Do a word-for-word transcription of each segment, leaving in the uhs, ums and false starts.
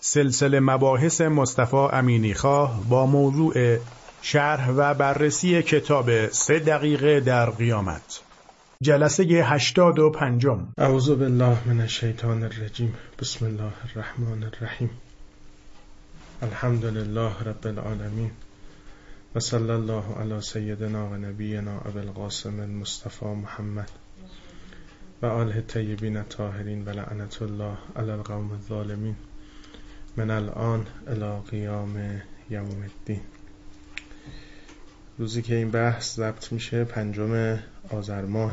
سلسله مباحث مصطفی امینیخواه با موضوع شرح و بررسی کتاب سه دقیقه در قیامت. جلسه هشتاد و پنجم. اعوذ بالله من الشیطان الرجیم. بسم الله الرحمن الرحیم. الحمد لله رب العالمین و صلی الله علی سیدنا و نبینا ابی القاسم المصطفى محمد و آله الطیبین الطاهرین و لعنت الله علی القوم الظالمین من الان الی قیام یوم الدین. روزی که این بحث ضبط میشه پنجم آذر ماه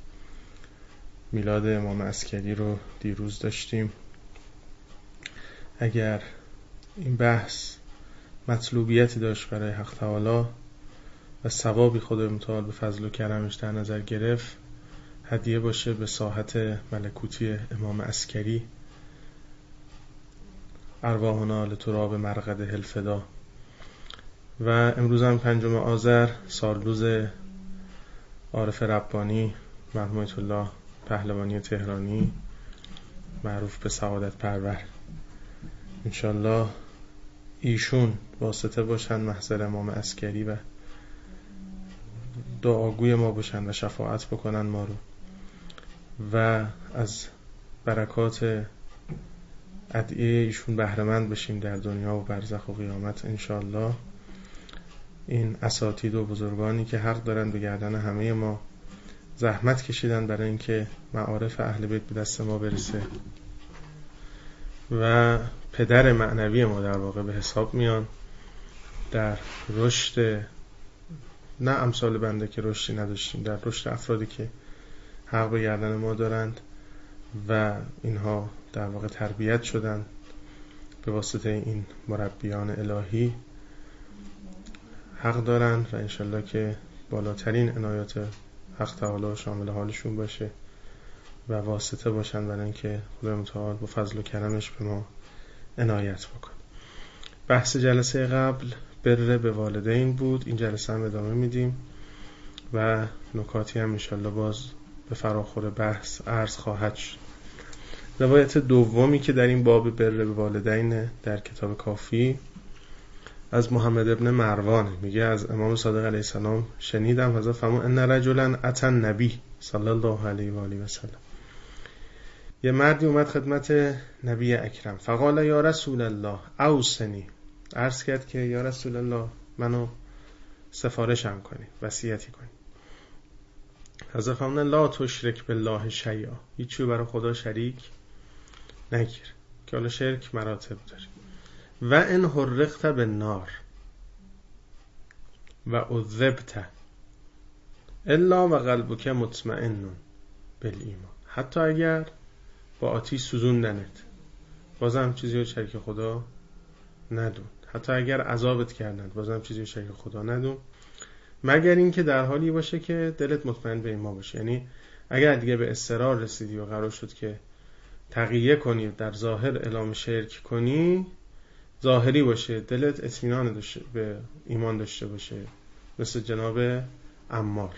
میلاد امام عسکری رو دیروز داشتیم. اگر این بحث مطلوبیتی داشت برای حق تعالی و ثوابی خدای متعال به فضل و کرمش در نظر گرفت، هدیه باشه به ساحت ملکوتی امام عسکری. ارواحنا لتراب مرقد الفدا. و امروز هم پنجم آذر، سالروز عارف ربانی مرحوم آیت الله پهلوانی تهرانی معروف به سعادت پرور. انشالله ایشون واسطه باشن محضر امام عسکری و دعاگوی ما باشن و شفاعت بکنن ما رو و از برکات ادعیه ایشون بهره‌مند بشیم در دنیا و برزخ و قیامت انشالله. این اساتید و بزرگانی که حق دارن به گردن همه ما زحمت کشیدن برای اینکه معارف اهل بیت به دست ما برسه و پدر معنوی ما در واقع به حساب میان در رشد، نه امثال بنده که رشدی نداشتیم، در رشد افرادی که حق به گردن ما دارند و اینها در واقع تربیت شدن به واسطه این مربیان الهی. حق دارن و انشالله که بالاترین عنایات حق تعالی شامل حالشون باشه و واسطه باشن برای اینکه خدای متعال با فضل و کرمش به ما عنایت بکن. بحث جلسه قبل بر به والدین بود. این جلسه هم ادامه میدیم و نکاتی هم انشالله باز به فراخور بحث عرض خواهد شد. روایت دومی که در این باب بر به والدین در کتاب کافی از محمد ابن مروان میگه از امام صادق علیه السلام شنیدم حضرت فرمود ان رجلا اتى النبی صلی الله علیه و آله و سلم. یه مردی اومد خدمت نبی اکرم فقال یا رسول الله اوصنی، عرض کرد که یا رسول الله منو سفارشم کنی، وصیتی کنی. حضرت فرمود لا تشرک بالله شیئا، هیچی برای خدا شریک نگیر، که حالا شرک مراتب داره. و ان حرقت بالنار و عذبت الا و قلبک مطمئن بالایمان، حتی اگر با آتیش سوزوندنت بازم چیزی رو شریک خدا ندون، حتی اگر عذابت کردند بازم چیزی رو شریک خدا ندون، مگر این که در حالی باشه که دلت مطمئن به ایمان باشه. یعنی اگر دیگه به اصرار رسیدی و قرار شد که تقیه کنی، در ظاهر اعلام شرک کنی، ظاهری باشه، دلت اطمینان داشته به ایمان داشته باشه، مثل جناب عمار.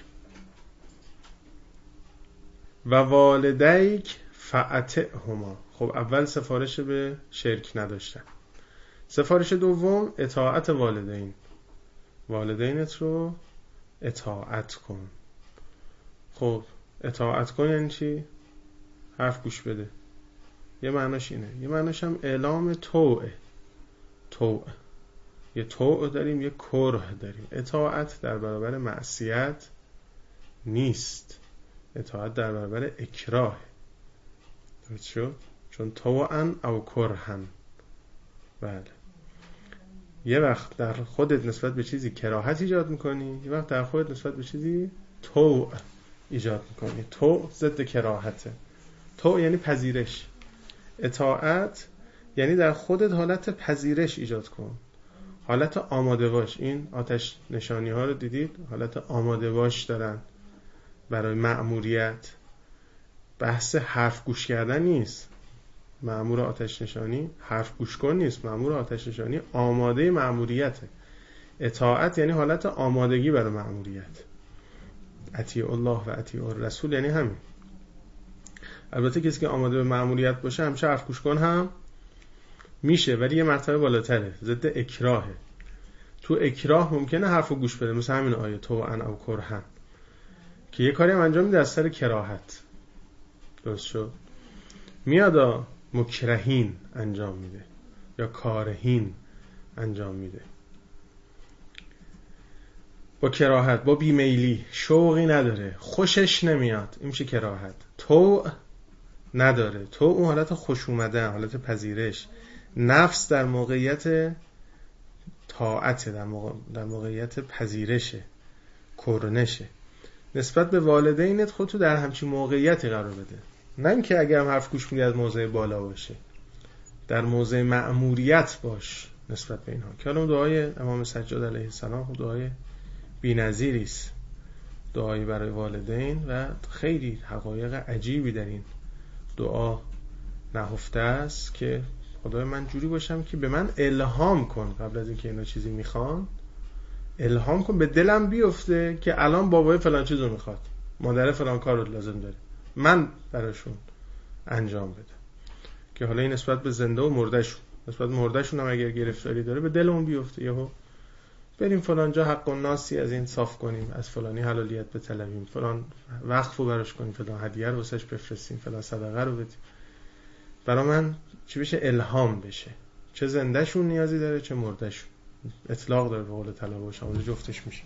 و والدیک فاطعهما، خب اول سفارش به شرک نداشتن. سفارش دوم اطاعت والدین، والدینت رو اطاعت کن. خب اطاعت کن یعنی چی؟ حرف گوش بده. یه معناش اینه، یه معناش هم اعلام طوعه. طوع، یه طوع داریم، یه کره داریم. اطاعت در برابر معصیت نیست، اطاعت در برابر اکراه. درست شد؟ چون طوعن او کرهن. بله، یه وقت در خودت نسبت به چیزی کراهت ایجاد میکنی، یه وقت در خودت نسبت به چیزی طوع ایجاد میکنی. طوع ضد کراهته. طوع یعنی پذیرش. اطاعت یعنی در خودت حالت پذیرش ایجاد کن، حالت آماده باش. این آتش نشانی ها رو دیدید، حالت آماده باش دارن برای مأموریت. بحث حرف گوش کردن نیست. مأمور آتش نشانی حرف گوش کن نیست، مأمور آتش نشانی آماده مأموریته. اطاعت یعنی حالت آمادگی برای مأموریت. اطیع الله و اطیع الرسول یعنی همین. البته کسی که آماده به مأموریت باشه همیشه حرف گوش کن هم میشه ولی یه مرتبه بالاتره، ضد اکراهه. تو اکراه ممکنه حرفو گوش بده، مثل همین آیه طوعا او کرها، که یه کاری هم انجام میده از سر کراهت. درست شد؟ میادا مکرهین انجام میده یا کارهین انجام میده، با کراهت، با بیمیلی، شوقی نداره، خوشش نمیاد، این میشه کراهت. تو نداره، تو اون حالت خوش اومدن، حالت پذیرش. نفس در موقعیت طاعت، در, موقع... در موقعیت پذیرشه، کرنشه. نسبت به والدینت خودتو در همچین موقعیتی قرار بده، نه اینکه اگر هم حرف گوش میدی از موضع بالا باشه، در موضع مأموریت باش نسبت به اینها. که الان دعای امام سجاد علیه السلام دعای بی‌نظیری است، دعایی برای والدین، و خیلی حقایق عجیبی در این دعا نهفته است که خدای من جوری باشم که به من الهام کن، قبل از اینکه اینا چیزی میخوان الهام کن، به دلم بیفته که الان بابای فلان چیزو میخواد، مادر فلان کارو لازم داره، من براشون انجام بدم. که حالا این نسبت به زنده و مردهشون، نسبت به مردهشون هم اگر گرفتاری داره به دلمون بیفته، یهو بریم فلان جا حق الناسی از این صاف کنیم، از فلانی حلالیت بطلبیم، فلان وقفو براش کنیم، فلان هدیه رو واسش بفرستیم، فلان صدقه رو بدیم. برای من چی بشه؟ الهام بشه، چه زندهشون نیازی داره چه مردهشون. اطلاق داره به قول طلبه، شامل جفتش میشه.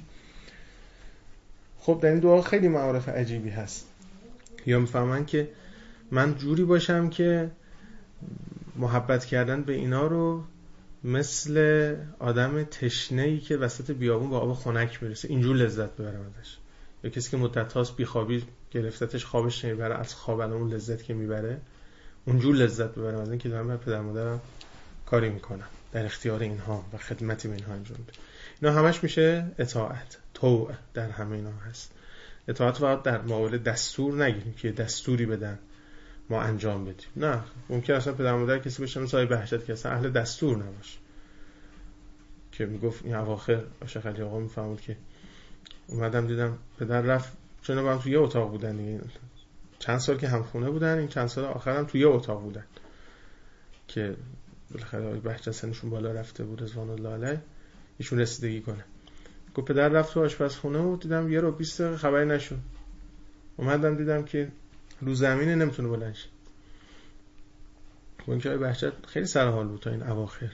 خب در این دعا خیلی معارف عجیبی هست. یا میفهمن که من جوری باشم که محبت کردن به اینا رو مثل آدم تشنه‌ای که وسط بیابون با آب خنک میرسه اینجور لذت ببرم ازش. یا کسی که مدت هاست بیخوابی گرفتتش، خوابش نمیبره، از خواب الان اون لذت که میبره اونجور لذت ببرم از این که دارم بر پدر مادرم کاری میکنم، در اختیار اینها و خدمتی به اینها انجام میدم. اینا همش میشه اطاعت. طوع در همه اینا هست. اطاعت فقط در مقابل دستور نگیریم که دستوری بدن ما انجام بدیم، نه. ممکن اصلا پدر مادر کسی باشه مثل آقای بهجت که اصلا اهل دستور نباشه، که میگفت این اواخر شیخ علی آقا میفهمود که اومدم دیدم پدر رفت، چون با هم توی یه اتاق بودن دیگه، چند سال که همخونه بودن، این چند سال آخر هم توی یه اتاق بودن که بالاخره آقای بهجت سنشون بالا رفته بود رضوان الله علیه، ایشون رسیدگی کنه. گفت پدر رفت تو آشپزخونه و دیدم یه رو بیست دقیقه خبری نشد. اومدم دیدم که رو زمینه نمیتونه بلند شه. اون که آقای بهجت خیلی سرحال بود تا این اواخر،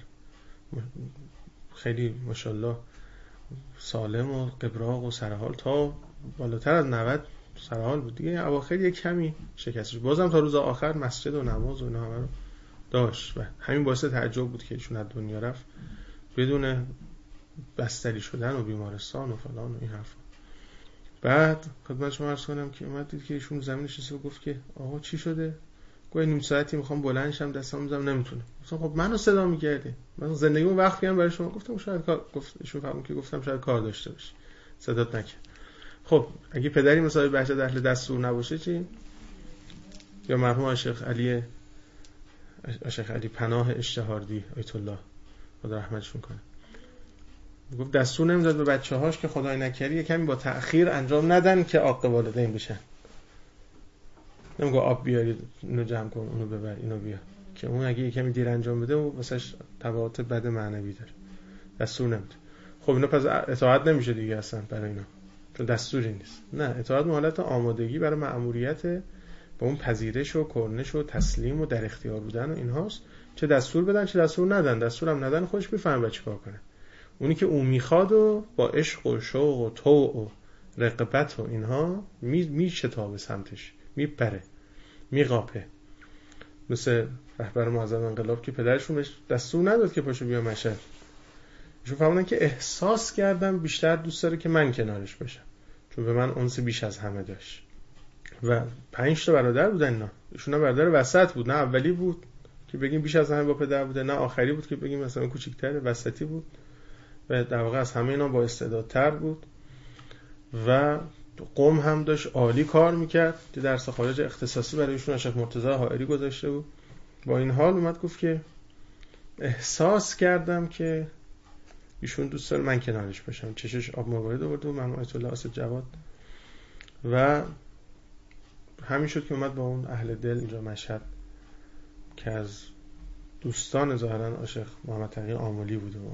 خیلی ماشاءالله سالم و قبراق و سرحال، تا بالاتر از نود سرحال بود دیگه. اواخر یک کمی شکستش، بازم تا روز آخر مسجد و نماز و اینا همه رو داشت و همین باعث تعجب بود که ایشون از دنیا رفت بدون بستری شدن و بیمارستان و فلان و این حرفا. بعد خدمت شما عرض کنم که اومد دید که ایشون زمین نشسته و گفت که آقا چی شده؟ گفت نیم ساعتی میخوام بلند شم، دستام میذارم نمیتونه. گفتم خب منو صدا می‌کردی، من زندگیمو وقت کردم برای شما. گفتم شاید کار، گفت ایشون فهمون که گفتم شاید کار داشته باشه، صدات نکرد. خب اگه پدری مثلا بهجت اهل دستور نباشه چی؟ یا مرحوم شیخ علی شیخ علی پناه اشتهاردی آیت الله خدا رحمتشون کنه، گفت دستور نمیداد به بچه‌هاش که خدای نکرده یه کمی با تأخیر انجام ندن که عاق والدین بشن. نمیگه آب بیارید اینو جمع کن، اونو ببر، اینو بیا، که اون اگه یه کمی دیر انجام بده و واسش تبعات بد معنوی داره. دستور نمیده. خب اینا پس اطاعت نمیشه دیگه اصلا برای اینا، چون دستوری نیست. نه، اطاعت حالت آمادگی برای مأموریت، با اون پذیرش و کرنش و تسلیم و در اختیار بودن و اینهاست. چه دستور بدن چه دستور ندن. دستورم ندن خودش میفهمه چیکار کنه. اونی که اون میخواد و با عشق و شوق و طوع و رغبت و اینها می میشتابه سمتش، میپره، میقاپه. مثل رهبر معظم انقلاب که پدرشون بهش دستور نداد که پاشو بیا مشهد، ایشون فهمیدن که احساس کردم بیشتر دوست داره که من کنارش باشم، چون به من انس بیش از همه داشت. و پنج تا برادر بودن اینا، ایشون برادر وسط بود، نه اولی بود که بگیم بیش از همه با پدر بوده، نه آخری بود که بگیم مثلا کوچیک‌تره، وسطی بود و در واقع از همه اینا با استعدادتر بود و قم هم داشت عالی کار میکرد که درس خارج اختصاصی برای ایشون شیخ مرتضی حائری گذاشته بود. با این حال اومد گفت که احساس کردم که ایشون دوست داره من کنارش باشم. چشش آب موارد آورد و من آیت الله اسد جواد و همین شد که اومد با اون اهل دل اینجا مشهد که از دوستان ظاهرا عاشق محمد تقی آملی بوده آقا.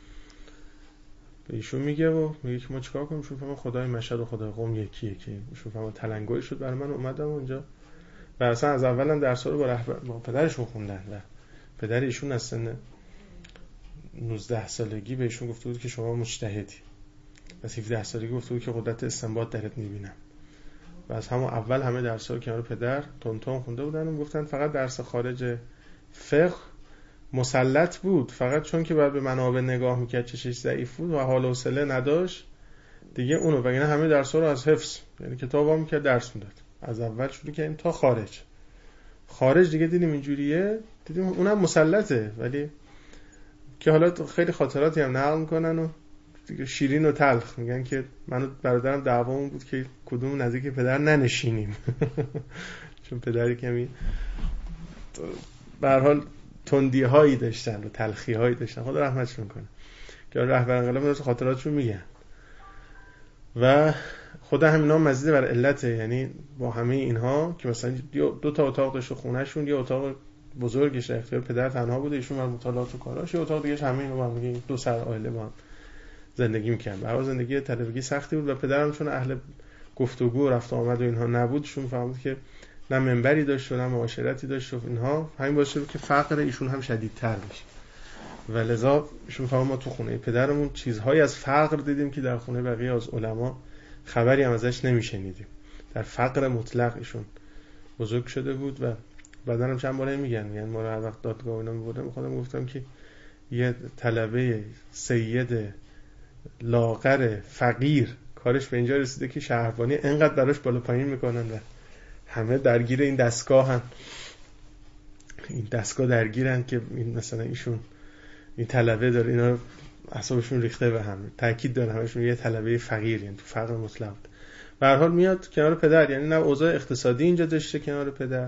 به ایشون میگه و میگه که ما چیکار کنیم؟ ایشون فهمه خدای مشهد و خدای قم یکیه، که ایشون فهمه تلنگری شد برای من اومدم اونجا و اصلا از اولم درس‌ها رو با رهبر با پدرشون خوندن و پدر ایشون از سن نوزده سالگی به ایشون گفته بود که شما مجتهدی. از هفده سالگی گفته بود که قدرت استنباط درت میبینم. و از همون اول همه درس‌ها رو کنار پدر تون تون خونده بودن و گفتن فقط درس خارج فقه مسلط بود، فقط چون که بعد به منابع نگاه میکرد چشش ضعیف بود و حال و حوصله نداشت دیگه اونو، وگرنه همه درس‌ها رو از حفظ، یعنی کتاب وا میکرد درس میداد. از اول شروع کردیم تا خارج. خارج دیگه دیدیم اینجوریه، دیدیم اونم مسلطه، ولی که حالا خیلی خاطراتی هم نقل میکنن و دیگه شیرین و تلخ میگن که من و برادرم دعوامون بود که کدوم نزدیک پدر ننشینیم چون پدری کمی به هر حال تندی هایی داشتن و تلخی هایی داشتن، خدا رحمتشون کنه، که رهبر انقلاب مثل خاطراتشون میگن. و خدا همینا مزید بر علته، یعنی با همه اینها که مثلا دو تا اتاق داشت خونهشون، یه اتاق بزرگش در اختیار پدر تنها بوده، ایشون بر مطالعات و کاراش، یه اتاق دیگه‌اش همه اینو با هم میگه دو سر عائله با هم زندگی می‌کردن. برای زندگی طلبگی سختی بود و پدرم چون اهل گفتگو و رفت و آمد و اینها نبود، شون فهمید که نه منبری داشت و نه معاشرتی داشت و اینها، همین باعث شد که فقر ایشون هم شدیدتر بشه. و لذا ایشون فهمید ما تو خونه پدرمون چیزهایی از فقر دیدیم که در خونه بقیه از علما خبری هم ازش نمیشنیدیم. در فقر مطلق ایشون بزرگ شده بود و بعدن هم چند باره میگن میگن ما رو هر وقت دادگاه اینا میبردم خودم گفتم که یه طلبه سید لاغر فقیر کارش به اینجا رسیده که شهربانی انقدر براش بالا پایین میکنن و همه درگیر این دستگاه هم این دستگاه درگیرن که این مثلا ایشون این طلبه داره اینا اعصابشون ریخته به هم، تاکید داره همشون یه طلبه فقیر، یعنی تو فقر مطلق. به هر حال میاد کنار پدر، یعنی نه اوضاع اقتصادی اینجا داشته کنار پدر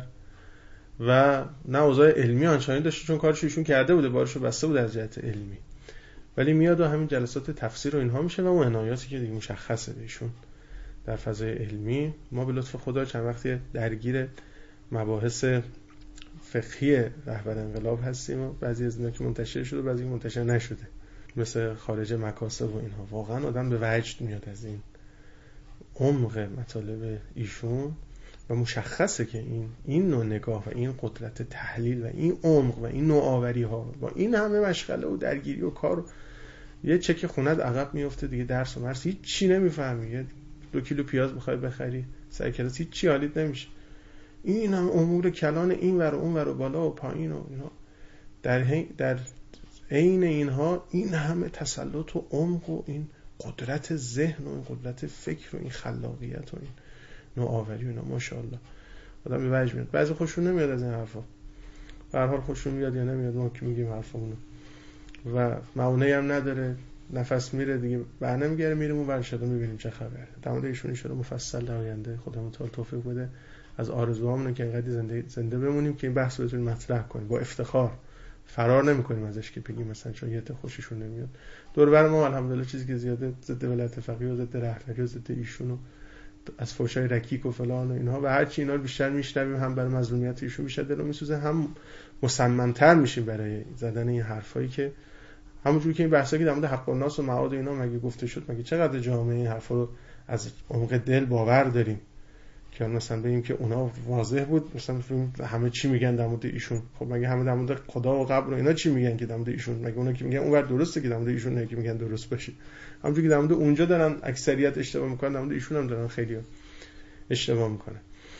و نه اوضاع علمی آنچنانی داشته، چون کارش ایشون کرده بوده، بارشو بسته بود از جهت علمی، ولی میاد و همین جلسات تفسیر و اینها میشه و اون عنایاتی که دیگه مشخصه بهشون در فضای علمی. ما به لطف خدا چند وقتی درگیر مباحث فقهی رهبر انقلاب هستیم و بعضی از اینا که منتشر شده و بعضی منتشر نشده، مثل خارج مکاسب و اینها. واقعا آدم به وجد میاد از این عمق مطالب ایشون و مشخصه که این این نوع نگاه و این قدرت تحلیل و این عمق و این نوآوری ها با این همه مشغله و درگیری و کار، یه چک خونت عقب میفته دیگه، درس و مرس هیچ چی نمیفهمی، دو کیلو پیاز بخوای بخری سر کلاس هیچ چی حالیت نمیشه. این هم امور کلان این ور و اون ور و بالا و پایین و اینا، در در عین اینها این همه تسلط و عمق و این قدرت ذهن و این قدرت فکر و این خلاقیت و این نوآوری و اینا، ماشاءالله آدم به وجد میاد. بعضی خوششون نمیاد از این حرفا، به هر حال خوششون میاد یا نمیاد ما که میگیم حرفمونو و معونه‌ای هم نداره، نفس میره دیگه بر نمیگره، میریم اون ور شده میبینیم چه خبره. در مورد ایشون ان شاءالله مفصل در آینده خدا متعال توفیق بده. از آرزوهامونه که انقدر زنده زنده بمونیم که این بحث رو بتونیم مطرح کنیم با افتخار، فرار نمی‌کنیم ازش که بگیم مثلا چون یه ته خوششون نمیاد. دور بر ما الحمدلله چیزی که زیاده ضد ولایت فقیه و ضد رهبری و ضد ایشون و از فحشای رکیک و فلان و اینها و هر چی اینا رو بیشتر میشنویم، هم برای مظلومیت ایشون بیشتر دلمون میسوزه، هم مصمم‌تر میشیم برای زدن این حرفایی که همونجوری که این بحثا که در مورد حق الناس و معاد اینا مگه گفته شد، مگه چقدر جامعه این حرفا رو از عمق دل باور داریم که مثلا بگیم که اونا واضح بود، مثلا همه چی میگن در مورد ایشون، خب مگه همه در مورد خدا و قبر و اینا چی میگن که در مورد ایشون، مگه اونا که میگن اونور درسته که در مورد ایشون نه که میگن درست باشه، همونجوری که در مورد اونجا دارن اکثریت اشتباه میکنن در مورد ایشون هم دارن خیلی اشتباه میکنن.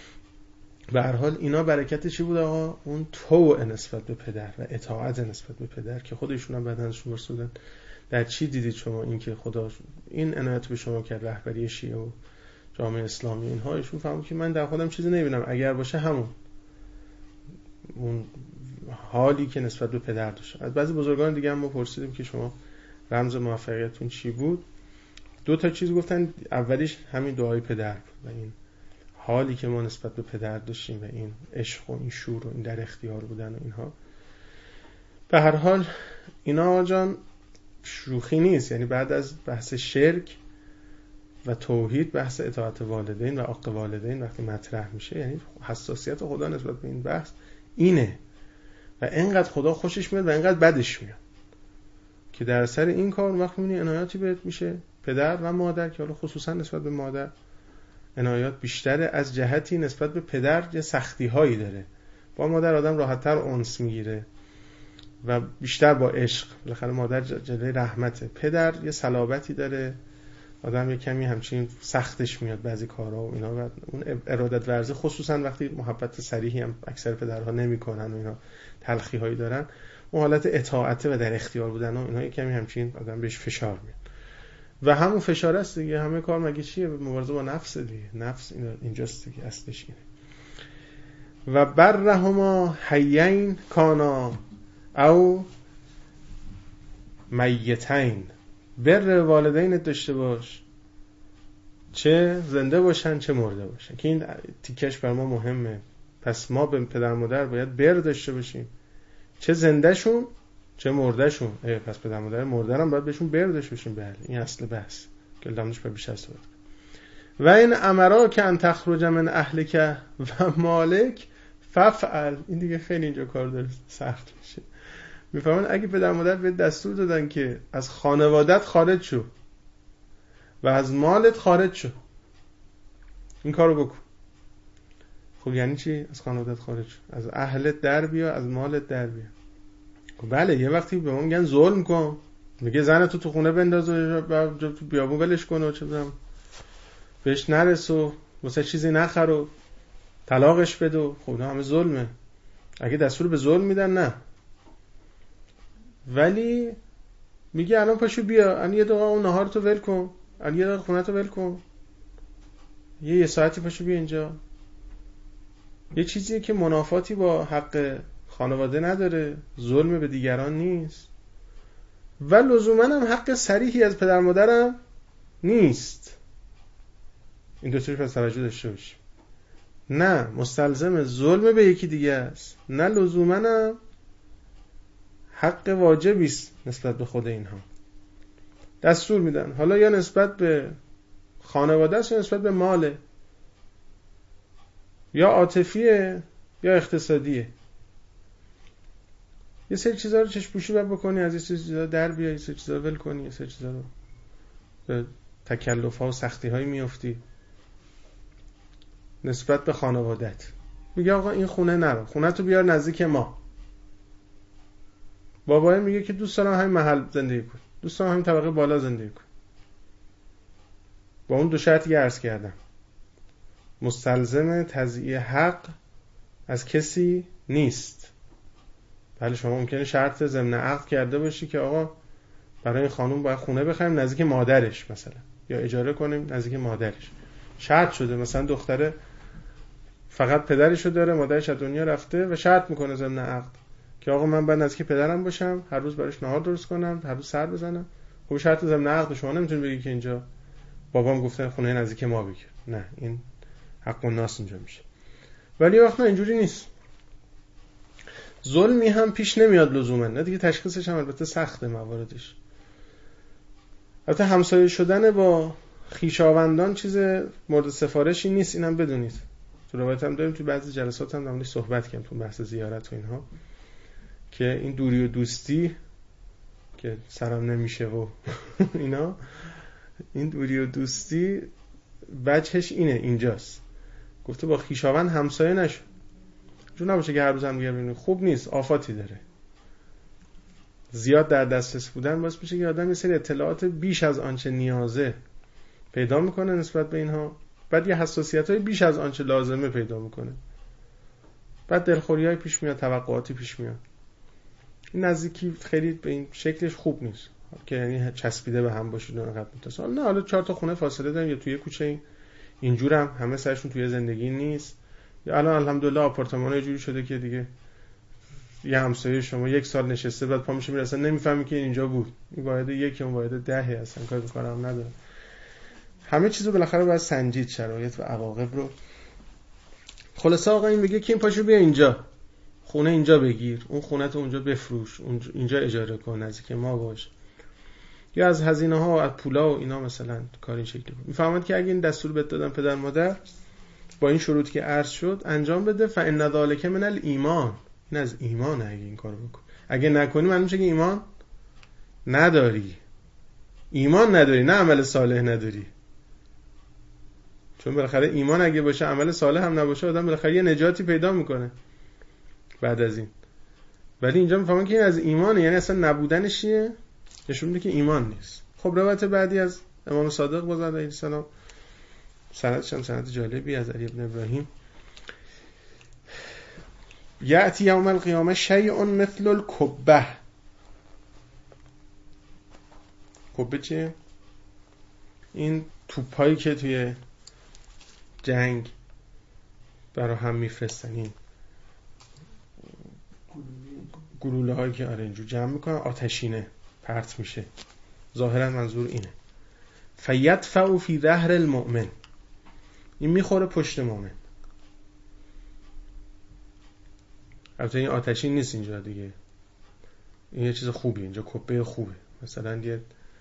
به هر حال اینا برکت چی بود آقا؟ اون طوع نسبت به پدر و اطاعت نسبت به پدر که خودشون هم بعدن ازشون برسودن. در چی دیدید شما این که خدا این عنایت به شما کرد، رهبری شیعه و جامعه اسلامی اینها؟ ایشون فهمید که من در خودم چیزی نمیبینم، اگر باشه همون اون حالی که نسبت به پدر داشت. از بعضی بزرگان دیگه هم ما پرسیدیم که شما رمز موفقیتتون چی بود؟ دو تا چیز گفتن، اولیش همین دعای پدر بود و این حالی که ما نسبت به پدر داشتیم و این عشق و این شور و این در اختیار بودن و اینها. به هر حال اینا جان شوخی نیست، یعنی بعد از بحث شرک و توحید بحث اطاعت والدین و عق والدین وقتی مطرح میشه، یعنی حساسیت خدا نسبت به این بحث اینه و اینقدر خدا خوشش میاد و اینقدر بدش میاد که در سر این کار وقت میبینی عنایاتی بهت میشه. پدر و مادر که حالا خصوصا نسبت به مادر عنایات بیشتره، از جهتی نسبت به پدر یه سختی هایی داره. با مادر آدم راحت‌تر انس میگیره و بیشتر با عشق، بالاخره مادر جلوه رحمته. پدر یه صلابتی داره، آدم یه کمی همچین سختش میاد بعضی کارها و اینا، و اون ارادت ورزی خصوصا وقتی محبت صریحی هم اکثر پدرها نمیکنن و اینا تلخی هایی دارن، اون حالت اطاعت و در اختیار بودن و اینا یه کمی همچین آدم بهش فشار میاد و همون فشار است دیگه. همه کار مگه چیه؟ مبارزه با نفس دیگه. نفس اینجاست دیگه، اصلش اینه. و برهما حیین کانا او میتین، بر والدین داشته باش چه زنده باشن چه مرده باشن، که این تیکش بر ما مهمه. پس ما به پدر مادر باید بر داشته باشیم، چه زنده شون چه مرده شون. پس پدر مادر مرده هم باید بهشون بر داشته باشیم. بله این اصل بحث که لامدش به بیشتر صحبت. و این امرا که ان تخرج من اهلک و مالک ففعل، این دیگه خیلی اینجا کار داره سخت میشه. میفهمن اگه پدر مادر به دستور دادن که از خانوادت خارج شو و از مالت خارج شو، این کارو بکن. خب یعنی چی از خانوادت خارج شو؟ از اهلت در بیا، از مالت در بیا. خب بله یه وقتی به ما میگن ظلم کن، میگه زنتو تو خونه بنداز و تو بیابون ولش کن و چه بدم بهش نرس و واسه چیزی نخر و طلاقش بده، خب نه همه ظلمه. اگه دستور به ظلم میدن نه، ولی میگه الان پاشو بیا، الان یه دقیقه اون نهارتو ول کن، الان یه دقیقه خونه‌تو ول کن، یه یه ساعتی پاشو بیا اینجا. یه چیزیه که منافاتی با حق خانواده نداره، ظلم به دیگران نیست و لزوما هم حق صریحی از پدر مادرم نیست. این دو طرف از توجه داشته باشیم. نه مستلزم ظلم به یکی دیگه است، نه لزوما هم حق واجبی است نسبت به خود اینها. دستور میدن، حالا یا نسبت به خانواده است یا نسبت به ماله، یا عاطفیه یا اقتصادیه. یه سری چیزا رو چشم‌پوشی باید بکنی، از یه سری چیزا در بیای، یه سری چیزا ول کنی، یه سری چیزا رو به تکلف‌ها و سختی‌های میافتی. نسبت به خانوادت میگه آقا این خونه نرو، خونه تو بیار نزدیک ما. بابای میگه که دوست دارم همین محل زندگی کن، دوست دارم همین طبقه بالا زندگی کن. با اون دو شرطی که عرض کردم، مستلزم تضییع حق از کسی نیست. بله شما ممکنه شرط ضمن عقد کرده باشی که آقا برای این خانوم باید خونه بخریم نزدیک مادرش مثلا، یا اجاره کنیم نزدیک مادرش. شرط شده مثلا دختره فقط پدرشو داره، مادرش از دنیا رفته و شرط میکنه ضمن عقد که آقا من باید نزدیک پدرم باشم، هر روز براش نهار درست کنم، هر روز سر بزنم. خب شرط ضمن عقد، شما نمیتونی بگی که اینجا بابام گفته خونه نزدیک ما بگیر. نه، این حق الناس اینجا میشه. ولی وقت نه اینجوری نیست. ظلمی هم پیش نمیاد لزوما، نه دیگه تشخیصش هم البته سخته مواردش. البته همسایه شدن با خویشاوندان چیز مورد سفارشی نیست، اینم بدونید. تو روایت هم داریم، تو بعضی جلسات هم داریم صحبت کردیم تو بحث زیارت و اینها، که این دوری و دوستی که سرم نمیشه و اینا، این دوری و دوستی وجهش اینه، اینجاست. گفته با خویشاوند همسایه نشو، چون نباشه که هر روز هم دیگه ببینید خوب نیست، آفاتی داره. زیاد در دسترس بودن باعث میشه که آدم یه سری اطلاعات بیش از آنچه نیازه پیدا میکنه نسبت به اینها، بعد یه حساسیت‌های بیش از آنچه لازمه پیدا میکنه، بعد دلخوری‌های پیش میاد، توقعاتی پیش میاد. این نزدیکی خیلی به این شکلش خوب نیست که یعنی چسبیده به هم باشید انقدر متصل. نه حالا چهار تا خونه فاصله داریم یا توی کوچه اینجورم همه سرشون توی زندگی نیست، یا الان الحمدلله آپارتمان‌ها جوری شده که دیگه یه همسایه شما یک سال نشسته بعد پا میشه میره اصلا نمیفهمی که اینجا بود، این واحد یکی اون واحد دهه، اصلا کار به کارم نداره. همه چیزو بالاخره باید سنجید، شرایط و عواقب رو. خلاصه آقا این میگه که این پاشو بیا اینجا، خونه اینجا بگیر، اون خونه تو اونجا بفروش، اینجا اجاره کن، نزدیک ما باش، یا از هزینه ها و از پولا و اینا مثلا کار این شکلی بود. میفهمید که اگه این دستور بهت دادن پدر مادر با این شروط که عرض شد انجام بده، فإن ذلک من الایمان، این از ایمانه. اگه این کارو بکن، اگه نکنی معلوم میشه که ایمان نداری. ایمان نداری، نه عمل صالح نداری. چون بالاخره ایمان اگه باشه عمل صالح هم نباشه، آدم بالاخره یه نجاتی پیدا میکنه بعد از این. ولی اینجا میفهمن که این از ایمانه، یعنی اصلا نبودنش چیه؟ نشون میده که ایمان نیست. خب روایت بعدی از امام صادق باز علیه السلام، سندش هم سند جالبی از علی ابن ابراهیم. یأتی یوم القیامه شیء مثل الکبه. کبه چیه؟ این توپایی که توی جنگ برای هم میفرستن، این گلوله هایی که آره اینجور جمع میکنن، آتشینه پرت میشه. ظاهرا منظور اینه. فیدفع فی ظهر المؤمن، این میخوره پشت مؤمن. البته این آتشین نیست اینجا دیگه، این یه چیز خوبیه، اینجا کپه خوبه. مثلا یه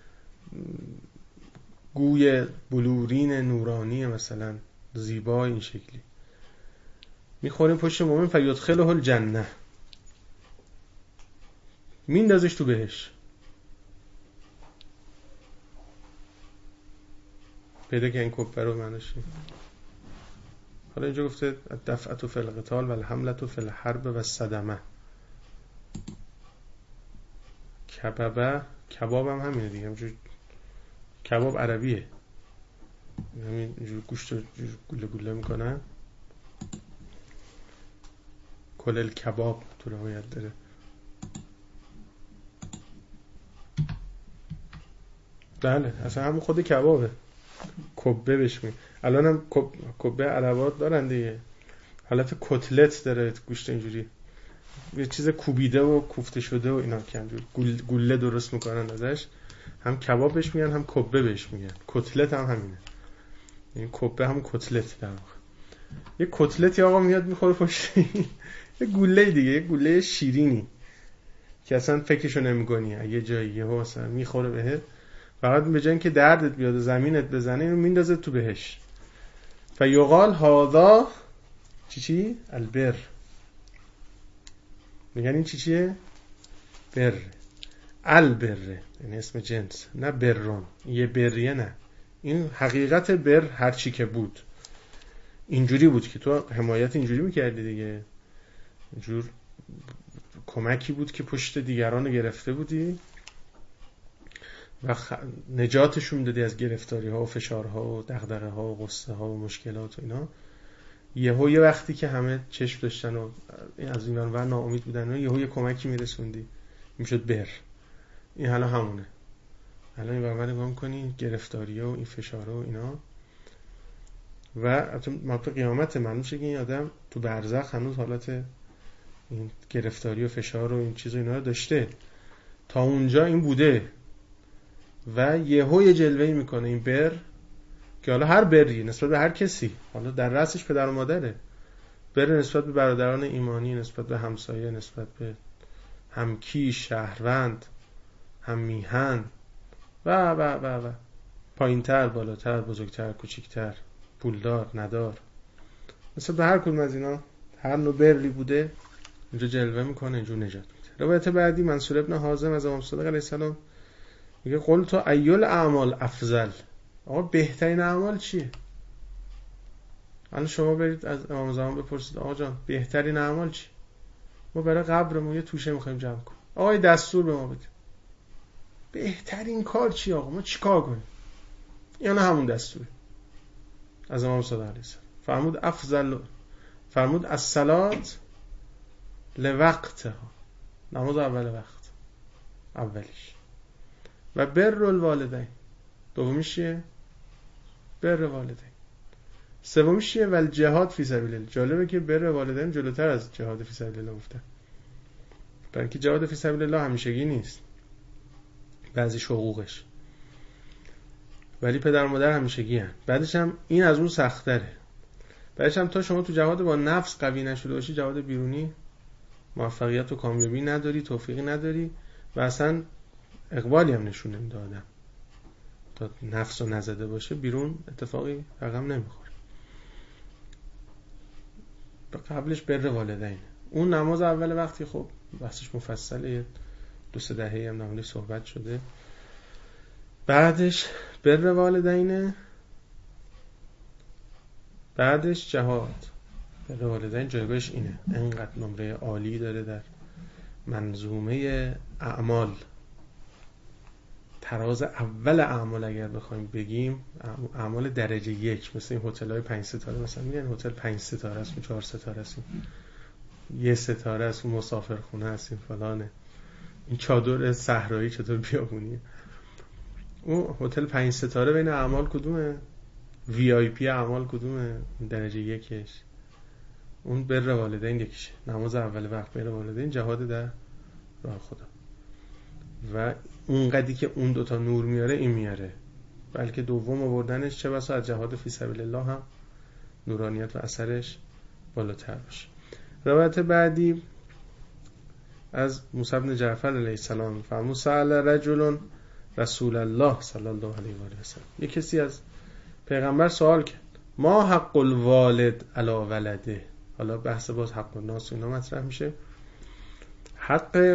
گوی بلورین نورانی مثلا زیبا این شکلی میخوره پشت مؤمن. فیدخله الجنه، میندازش تو بهش. پیدا که این کپه رو معنیش. حالا اینجا گفته دفعت فی القتال و الحملت فی الحرب و الصدمه. کبابه، کباب هم همینه دیگه، همینجور کباب عربیه، همین اینجور گوشت رو گوله گوله میکنن. کلل کباب تو روایت داره. بله اصلا همون خود کبابه، کبه بهش میگن. الان هم کبه عربات دارن دیگه، حالت کتلت داره، گوشت اینجوری یه چیز کوبیده و کوفته شده و اینا که همجور گوله درست میکنن ازش. هم کباب بهش میگن هم کبه بهش میگن. کتلت هم همینه، این کبه هم کتلت در واقع. یه کتلتی آقا میاد میخوره پشت یه گوله دیگه، یه گوله شیرینی که اصلا فکرشو نمیکنی اگه جاییه ها اصلا میخوره بهت، فقط به جای اینکه دردت بیاد زمینت بزنه اینو میندازه تو بهش. فیقال هذا چی چی؟ البر. میگن این چی چیه؟ بر. البر این اسم جنس، نه برون، یه بریه نه. این حقیقت بر هر چی که بود اینجوری بود که تو حمایت اینجوری میکردی دیگه، اینجور کمکی بود که پشت دیگران گرفته بودی و خ... نجاتشون میدادی از گرفتاری ها و فشارها و دغدغه ها و غصه ها و مشکلات و اینا. یهو یه وقتی که همه چشم داشتن و از اینان و ناامید بودن و یهو یه کمکی میرسوندی، میشد بر. این حالا همونه. الان این برابر نگاه کنی گرفتاری ها و این فشارها و اینا، و البته مطلب قیامت معلوم میشه که این آدم تو برزخ هنوز حالت این گرفتاری و فشار و این چیز و اینا رو داشته. تا اونجا این بوده و یهو یه جلوه‌ای میکنه این بر، که حالا هر بری نسبت به هر کسی، حالا در رأسش پدر و مادره، بر نسبت به برادران ایمانی، نسبت به همسایه، نسبت به همکیش، شهروند، هم میهن و و و و پایینتر، بالاتر، بزرگتر، کوچیکتر، پولدار، ندار، نسبت به هر کدوم از اینا هر نوع بری بوده اینجا جلوه میکنه، اینجا نجات میده. روایت بعدی منصور ابن حازم از امام صادق علیه السلام میگه قل تو ایل اعمال افضل. آقا بهترین اعمال چیه؟ الان شما برید از امام زمان بپرسید آقا جان بهترین اعمال چی؟ ما برای قبرمون یه توشه میخوایم جمع کنیم، آقا دستور به ما بده بهترین کار چی آقا، ما چی کار کنیم؟ یعنی همون دستور از امام صادق علیه السلام فرمود افضل، فرمود الصلات لوقتها، نماز اول وقت اولیش، و بر الوالدین، دومیش چیه؟ بر والدین، سومیش چیه؟ ول جهاد فی سبیل الله. جالبه که بر والدین جلوتر از جهاد فی سبیل الله گفته، برای اینکه جهاد فی سبیل الله همیشگی نیست، بعضی حقوقش، ولی پدر و مادر همیشگی هن. بعدش هم این از اون سخت تره. بعدش هم تا شما تو جهاد با نفس قوی نشده باشی، جهاد بیرونی موفقیت و کامیابی نداری، توفیقی نداری و اصلا اقبالی هم نشون نمیده آدم. تا نفس رو نزده باشه بیرون اتفاقی رقم نمیخوره. قبلش بر والدین، اون نماز اول وقتی خب بحثش مفصله، دو سه دهه هم نمازش صحبت شده. بعدش بر والدینه، بعدش جهاد. بر والدین جایگاهش اینه، انقدر نمره عالی داره در منظومه اعمال. تراز اول اعمال اگر بخوایم بگیم اعمال درجه یک، مثل این هتل‌های پنج ستاره، مثلا میگن هتل پنج ستاره است و چهار ستاره است، یه ستاره است و مسافرخونه است، این فلانه، این چادر صحرایی چطور بیابونیه. اون هتل پنج ستاره بین اعمال کدومه؟ وی آی پی اعمال کدومه؟ درجه یکش اون بر والدین یکیشه، نماز اول وقت، بر والدین، جهاد در راه خدا. و اونقدری که اون دوتا نور میاره این میاره، بلکه دوم آوردنش چه بسا از جهاد فی سبیل الله هم نورانیت و اثرش بالاتر باشه. روایت بعدی از موسی بن جعفر علیه السلام فرمود سأل رجل رسول الله صلی الله علیه و آله وسلم، یک کسی از پیغمبر سوال کرد ما حق الوالد علی ولده. حالا بحث باز حق الناس اینا مطرح میشه. حق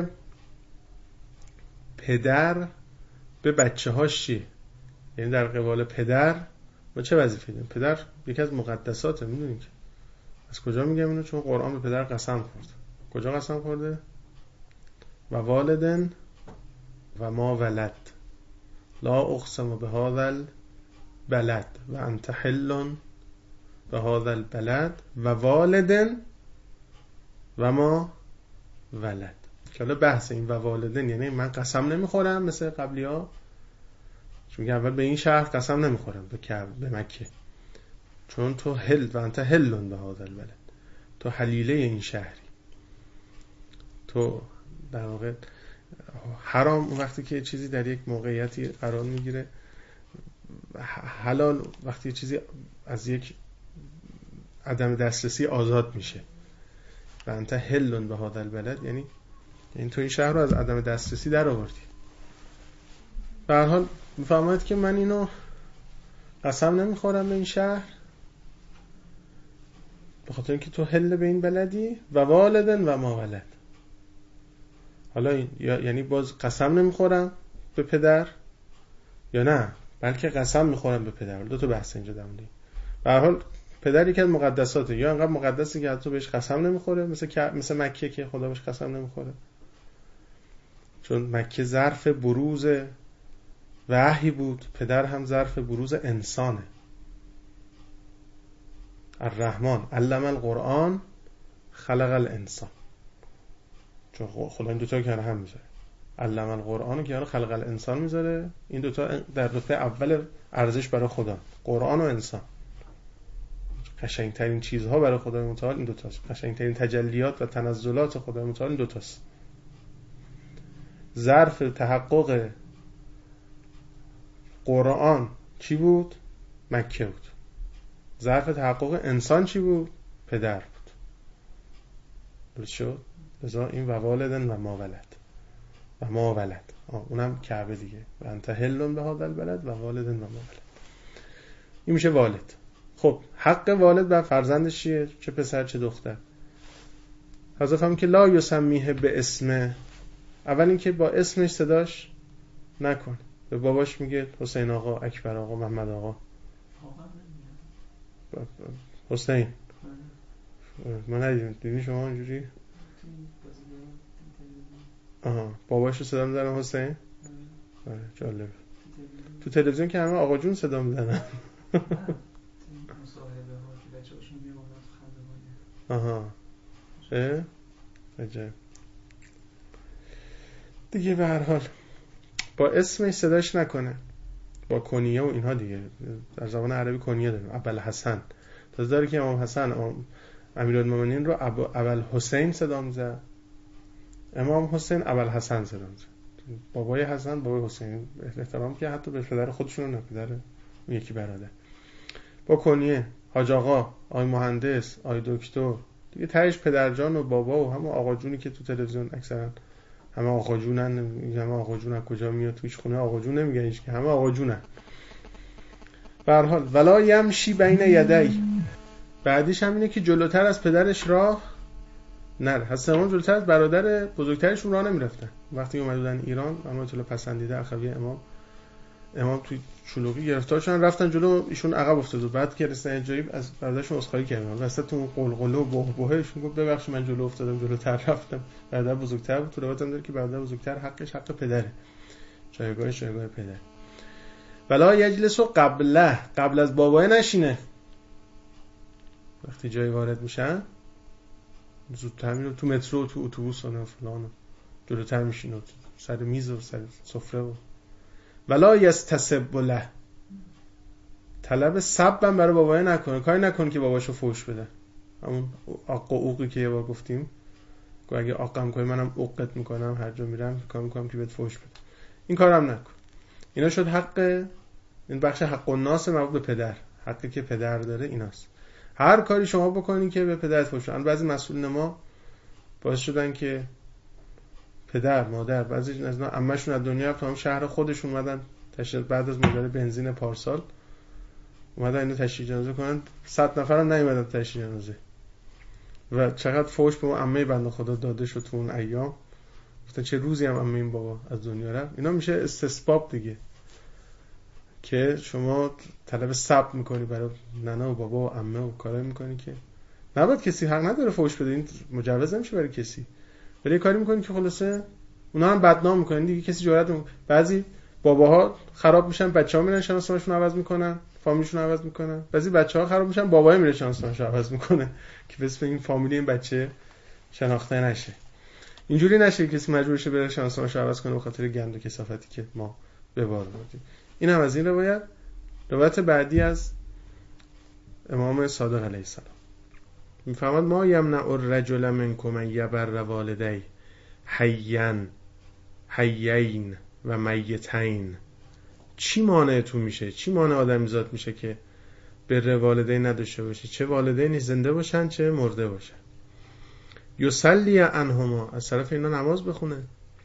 پدر به بچه هاش چیه؟ یعنی در قبال پدر ما چه وظیفه داریم؟ پدر یکی از مقدساته، میدونید که از کجا میگم اینو؟ چون قرآن به پدر قسم خورد. کجا قسم خورده؟ و والدن و ما ولد لا اقسم به هذا البلد و انت حل به هذا البلد و والدن و ما ولد. که حالا بحث این و والدن یعنی من قسم نمیخورم مثل قبلی ها، چون میگه اول به این شهر قسم نمیخورم، به کعبه، به مکه، چون تو حل و انت حلون به هذا البلد، تو حلیله این شهری، تو در واقع حرام وقتی که چیزی در یک موقعیتی قرار میگیره، حلال وقتی چیزی از یک عدم دسترسی آزاد میشه. و انت حلون به هذا البلد یعنی این تو این شهر رو از عدم دسترسی در آوردی. به هر حال میفهمید که من اینو قسم نمیخورم به این شهر به خاطر اینکه تو حل به این بلدی و والدن و ما ولد. حالا این یعنی باز قسم نمیخورم به پدر یا نه، بلکه قسم میخورم به پدر. دو تا بحث اینجا داریم. به هر حال پدر یکی از مقدساته، یا انقدر مقدسی که حتی بهش قسم نمیخوره، مثل مثل مکه که خدا بهش قسم نمیخوره، چون مکه ظرف بروز وحی بود، پدر هم ظرف بروز انسانه. الرحمن علم القرآن خلق الانسان، چون خدا این دوتا که هم میذاره، علم القرآن که خلق الانسان میذاره، این دوتا در رتبه اول ارزش برای خدا، قرآن و انسان. قشنگترین چیزها برای خدای متعال این دوتاست، قشنگترین تجلیات و تنزلات خدای متعال این دوتاست. ظرف تحقق قرآن چی بود؟ مکه بود. ظرف تحقق انسان چی بود؟ پدر بود. درست شد؟ لذا این و والدن و ما ولد و ما ولد اونم کعبه دیگه، و انت حلون به هذا البلد و والدن و ما ولد، این میشه والد. خب حق والد بر فرزندش چیه؟ چه پسر چه دختر؟ حضرت هم که لا یسمیه به اسم، اول این که با اسمش صداش نکن. به باباش میگه حسین آقا، اکبر آقا، محمد آقا. حسین من ندیدیم، دیدین شما اینجوری؟ آها، باباش رو صدا میزنن حسین؟ آره جالب. تو تلویزیون که همه آقا جون صدا میزنن. آها اه عجب. دیگه به هر حال با اسمش صداش نکنه، با کنیه و اینها دیگه. در زبان عربی کنیه داریم، ابوالحسن. تازه داره که امام حسن امیرالمومنین رو ابوالحسین صدا میزد، امام حسین ابوالحسن صدا میزد. بابای حسن بابای حسین، احترام که حتی به پدر خودشون نه، پدر اون یکی برادر. با کنیه حاج آقا، آی مهندس، آی دکتر دیگه، تهش پدرجان و بابا و همه آقا جونی که تو تلویزیون اکثرا همه آقا جونن. همه آقا جون از کجا میاد؟ توش خونه آقا جون نمیگن هیچ، که همه آقا جونن. به هر حال ولا یمشی بین یدی، بعدیش هم اینه که جلوتر از پدرش راه نه حضرت امام جلوتر از برادر بزرگترشون راه نمیرفتن. وقتی اومد بودن ایران رحمت الله پسندیده اخوی امام امام توی شلوغی گرفتار شدن، رفتن جلو، ایشون عقب افتاد و بعد که رسیدن جایی از برادرشون عذرخواهی کردن. وسط اون قلقله و بهبههشون گفت ببخشید من جلو افتادم، جلوتر رفتم. برادر بزرگتر بود. تو روایت هم داره که برادر بزرگتر حقش حق پدره، جایگاهش جایگاه پدر. ولا یجلسو قبله، قبل از بابای نشینه. وقتی جایی وارد میشن زودتر میره تو مترو، تو اتوبوس و فلان، جلوتر میشینه سر میز و سر سفره. و ولا یستسب له، طلب سبم برای بابای نکنه، کاری نکنه که باباشو فوش بده. همون آق و اوقی که یه بار گفتیم، گفت اگه آقم کنی منم اوقت میکنم، هر جا میرم کار میکنم که بهت فوش بده. این کارم نکن. اینا شد حق، این بخش حق الناس مربوط به پدر، حقی که پدر داره ایناست. هر کاری شما بکنین که به پدرت فوش بده. بعضی مسئولین ما باعث شدن که پدر، مادر، بعضی از اینا عمه‌شون از دنیا رفت، تا هم شهر خودشون اومدن تشریح، بعد از ماجرای بنزین پارسال اومدن اینو تشریح جنازه کنن، صد نفرم نیومدن تشریح جنازه. و چقدر فوش به اون عمه بنده خدا داده شد تو اون ایام. گفتن چه روزی هم عمه این بابا از دنیا رفت. اینا میشه استسباب دیگه، که شما طلب ثبت میکنی برای ننه و بابا و عمه و کارایی میکنی که نباید. کسی حق نداره فوش بده، این مجوز نمیشه برای کسی. ولی کاری میکنی که خلاصه اونا هم بدنام میکنن دیگه. کسی جرئت نمیکنه. بعضی باباها خراب میشن، بچه‌ها میرن شناسنامه‌شون عوض میکنن، فامیلشون عوض میکنن. بعضی بچه‌ها خراب میشن، باباها میره شناسنامه‌شو عوض میکنه که بس این فامیلی این بچه شناخته نشه. اینجوری نشه کسی مجبور شه بره شناسنامه‌شو عوض کنه به خاطر گند و کثافتی که ما به بار آوردیم. این هم از این روایت. روایت بعدی از امام صادق علیه السلام میفرماد ما یمنع الرجل منکم یبر والدی حیین حیین و میتین. چی مانعتون میشه، چی مانع آدمیزاد میشه که بر والدین نداشته باشه، چه والدینی زنده باشن چه مرده باشن. یصلی عنهما، از طرف اینا نماز بخونه.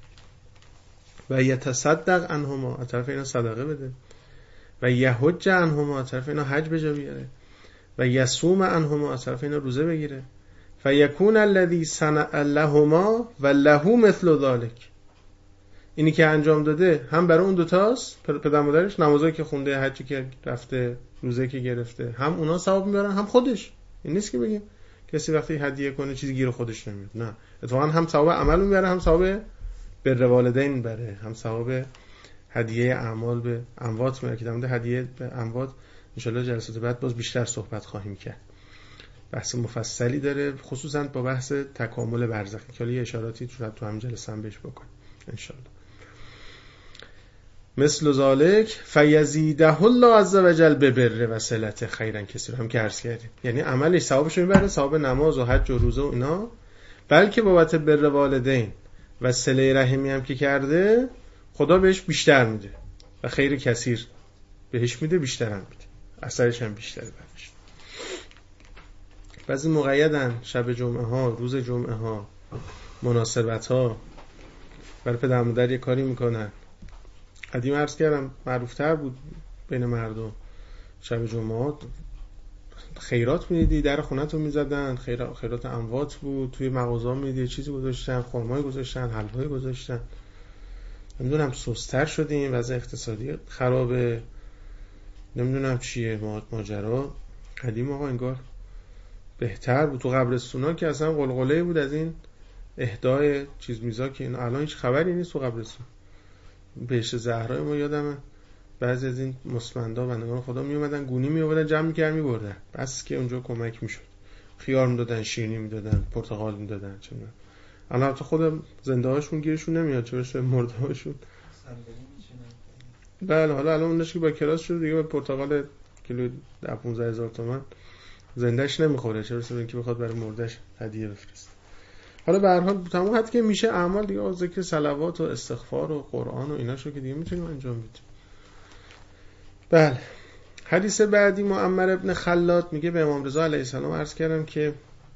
و یتصدق عنهما، از طرف اینا صدقه بده. و یحج عنهما، از طرف اینا حج بجا بیاره. و یصوم عنهما، از طرف اینا روزه بگیره. فیکون الذی صنع لهما و له مثل ذلک. اینی که انجام داده هم برای اون دوتاست، پدر مادرش، نمازایی که خونده، حجی که رفته، روزه که گرفته، هم اونا ثواب میبرن هم خودش. این نیست که بگیم کسی وقتی هدیه کنه چیزی گیر خودش نمیاد. نه، اتفاقا هم ثواب عمل میبره، هم ثواب بر والدین میبره، هم ثواب هدیه اعمال به اموات میبره. که در مورد هدیه به اموات ان شاءالله جلسات بعد باز بیشتر صحبت خواهیم کرد. بحث مفصلی داره، خصوصا با بحث تکامل برزخی که حالا یه اشاراتی تو همین جلسه هم بهش بکنیم ان شاءالله. مثل ذالک فیزیده الله عز وجل ببر و صلت خیرا کثیر، هم که عرض کردیم. یعنی عملش ثوابش میبره، ثواب نماز و حج و روزه و اینا، بلکه بابت بر والدین و صله رحمی هم که کرده خدا بهش بیشتر میده و خیر کثیر بهش میده، بیشتر هم میده، اثرش هم بیشتره برش. بعضی مقیدن شب جمعه ها، روز جمعه ها، مناسبت ها، برای پدر مادر یه کاری میکنن. قدیم عرض کردم معروفتر بود بین مردم شب جمعه خیرات میدیدی، در خونتو میزدن، خیرات, خیرات اموات بود، توی مغازه میدیدی چیزی گذاشتن، خرمای گذاشتن، حلوایی گذاشتن. نمیدونم سستر شدیم، وضع اقتصادی خرابه، نمیدونم چیه ماجرا. قدیم آقا انگار بهتر بود. تو قبرستونا که اصلا قلقله بود از این اهدای چیز میزا که این الان هیچ خبری نیست. تو قبرستون بهش زهرای ما یادمه بعضی از این مسمندا بندگان خدا می اومدن گونی می آوردن جمع می‌کردن می‌بردن، بس که اونجا کمک میشد. خیار میدادن، شیرینی میدادن، پرتقال میدادن. چه می‌دونم الان تو خود زنده هاشون گیرشون نمیاد، چه برسه مرده هاشون. بله حالا الان اونش که با کلاس شده دیگه، با پرتقال کیلو ده پانزده هزار تومان زندهش نمیخوره، چه برسه اینکه بخواد برای مردهش هدیه بفرسته. حالا به هر حال تمام حد که میشه اعمال دیگه، ذکر صلوات و استغفار و قرآن و ایناشو که دیگه میتونیم انجام بدیم. بله. حدیث بعدی معمر ابن خلاد میگه به امام رضا علیه السلام عرض کردم که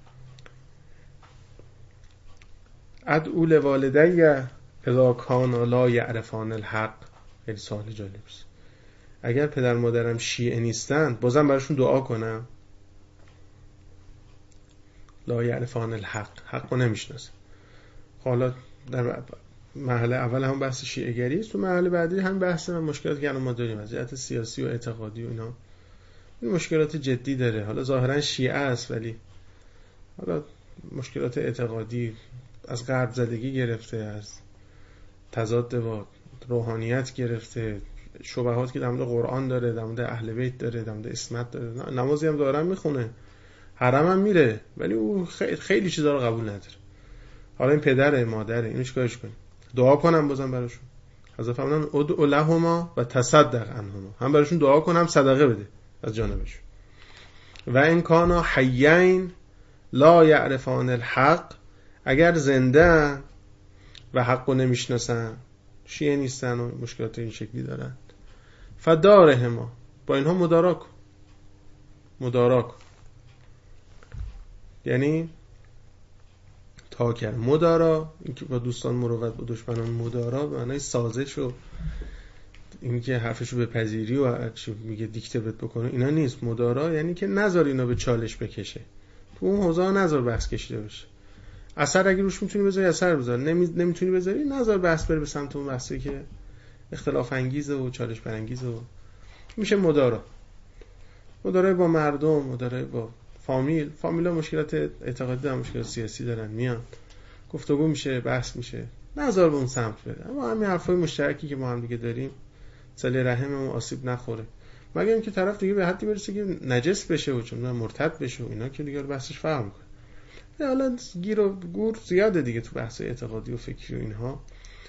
ادعو لوالدی اذا کانا لا یعرفان الحق. خیلی سوال جالبی است. اگر پدر مادرم شیعه نیستن بازم براشون دعا کنم؟ لا یعرفان الحق، حق رو نمیشناسن. حالا در مرحله اول هم بحث شیعه گری است، تو مرحله بعدی هم بحث مشکلاتی که الان ما داریم از جهت سیاسی و اعتقادی و اینا، این مشکلات جدی داره. حالا ظاهرا شیعه است ولی حالا مشکلات اعتقادی از غرب زدگی گرفته، از تضاد با روحانیت گرفته، شبهات که در مورد قرآن داره، در مورد اهل بیت داره، در مورد اسمت داره، نمازی هم دارن میخونه، حرم هم میره، ولی او خیلی, خیلی چیزا رو قبول نداره. حالا این پدره مادره، اینو چیکارش کنیم؟ دعا کنم بازم براشون. حضرت فرمودن ادعوا لهما و تصدق عنهما، هم براشون دعا کنم صدقه بده از جانبشون. و ان کانا حیین لا یعرفان الحق، اگر زنده و حقو نمیشناسن، شیعه نیستن و مشکلات این شکلی دارن، فدارهما، با اینها مدارا کن. مدارا کن یعنی تا کرد. مدارا این که با دوستان مروت، با دشمنان مدارا به معنای سازش و این که حرفشو بپذیری و چی میگه دیکته بهت بکنه، اینا نیست. مدارا یعنی که نذار اینا به چالش بکشه، تو اون حوزه نذار بحث کشیده بشه. اثر اگه روش میتونی بذاری اثر بذار، نمی... نمیتونی بذاری نذار بحث بره به سمت اون بحثی که اختلاف انگیزه و چالش برانگیزه و میشه مدارا. مدارا با مردم، مدارا با فامیل. فامیلا مشکلات اعتقادی دارن، مشکلات سیاسی دارن، میان گفتگو میشه، بحث میشه، نذار به اون سمت بره. اما همین حرفای مشترکی که ما هم دیگه داریم، صله رحممون آسیب نخوره، مگر اینکه طرف دیگه به حدی برسه که نجس بشه و چون مرتد بشه و اینا، که دیگه بحثش فرق میکنه. حالا گیر و گور زیاده دیگه تو بحث اعتقادی و فکری و اینها،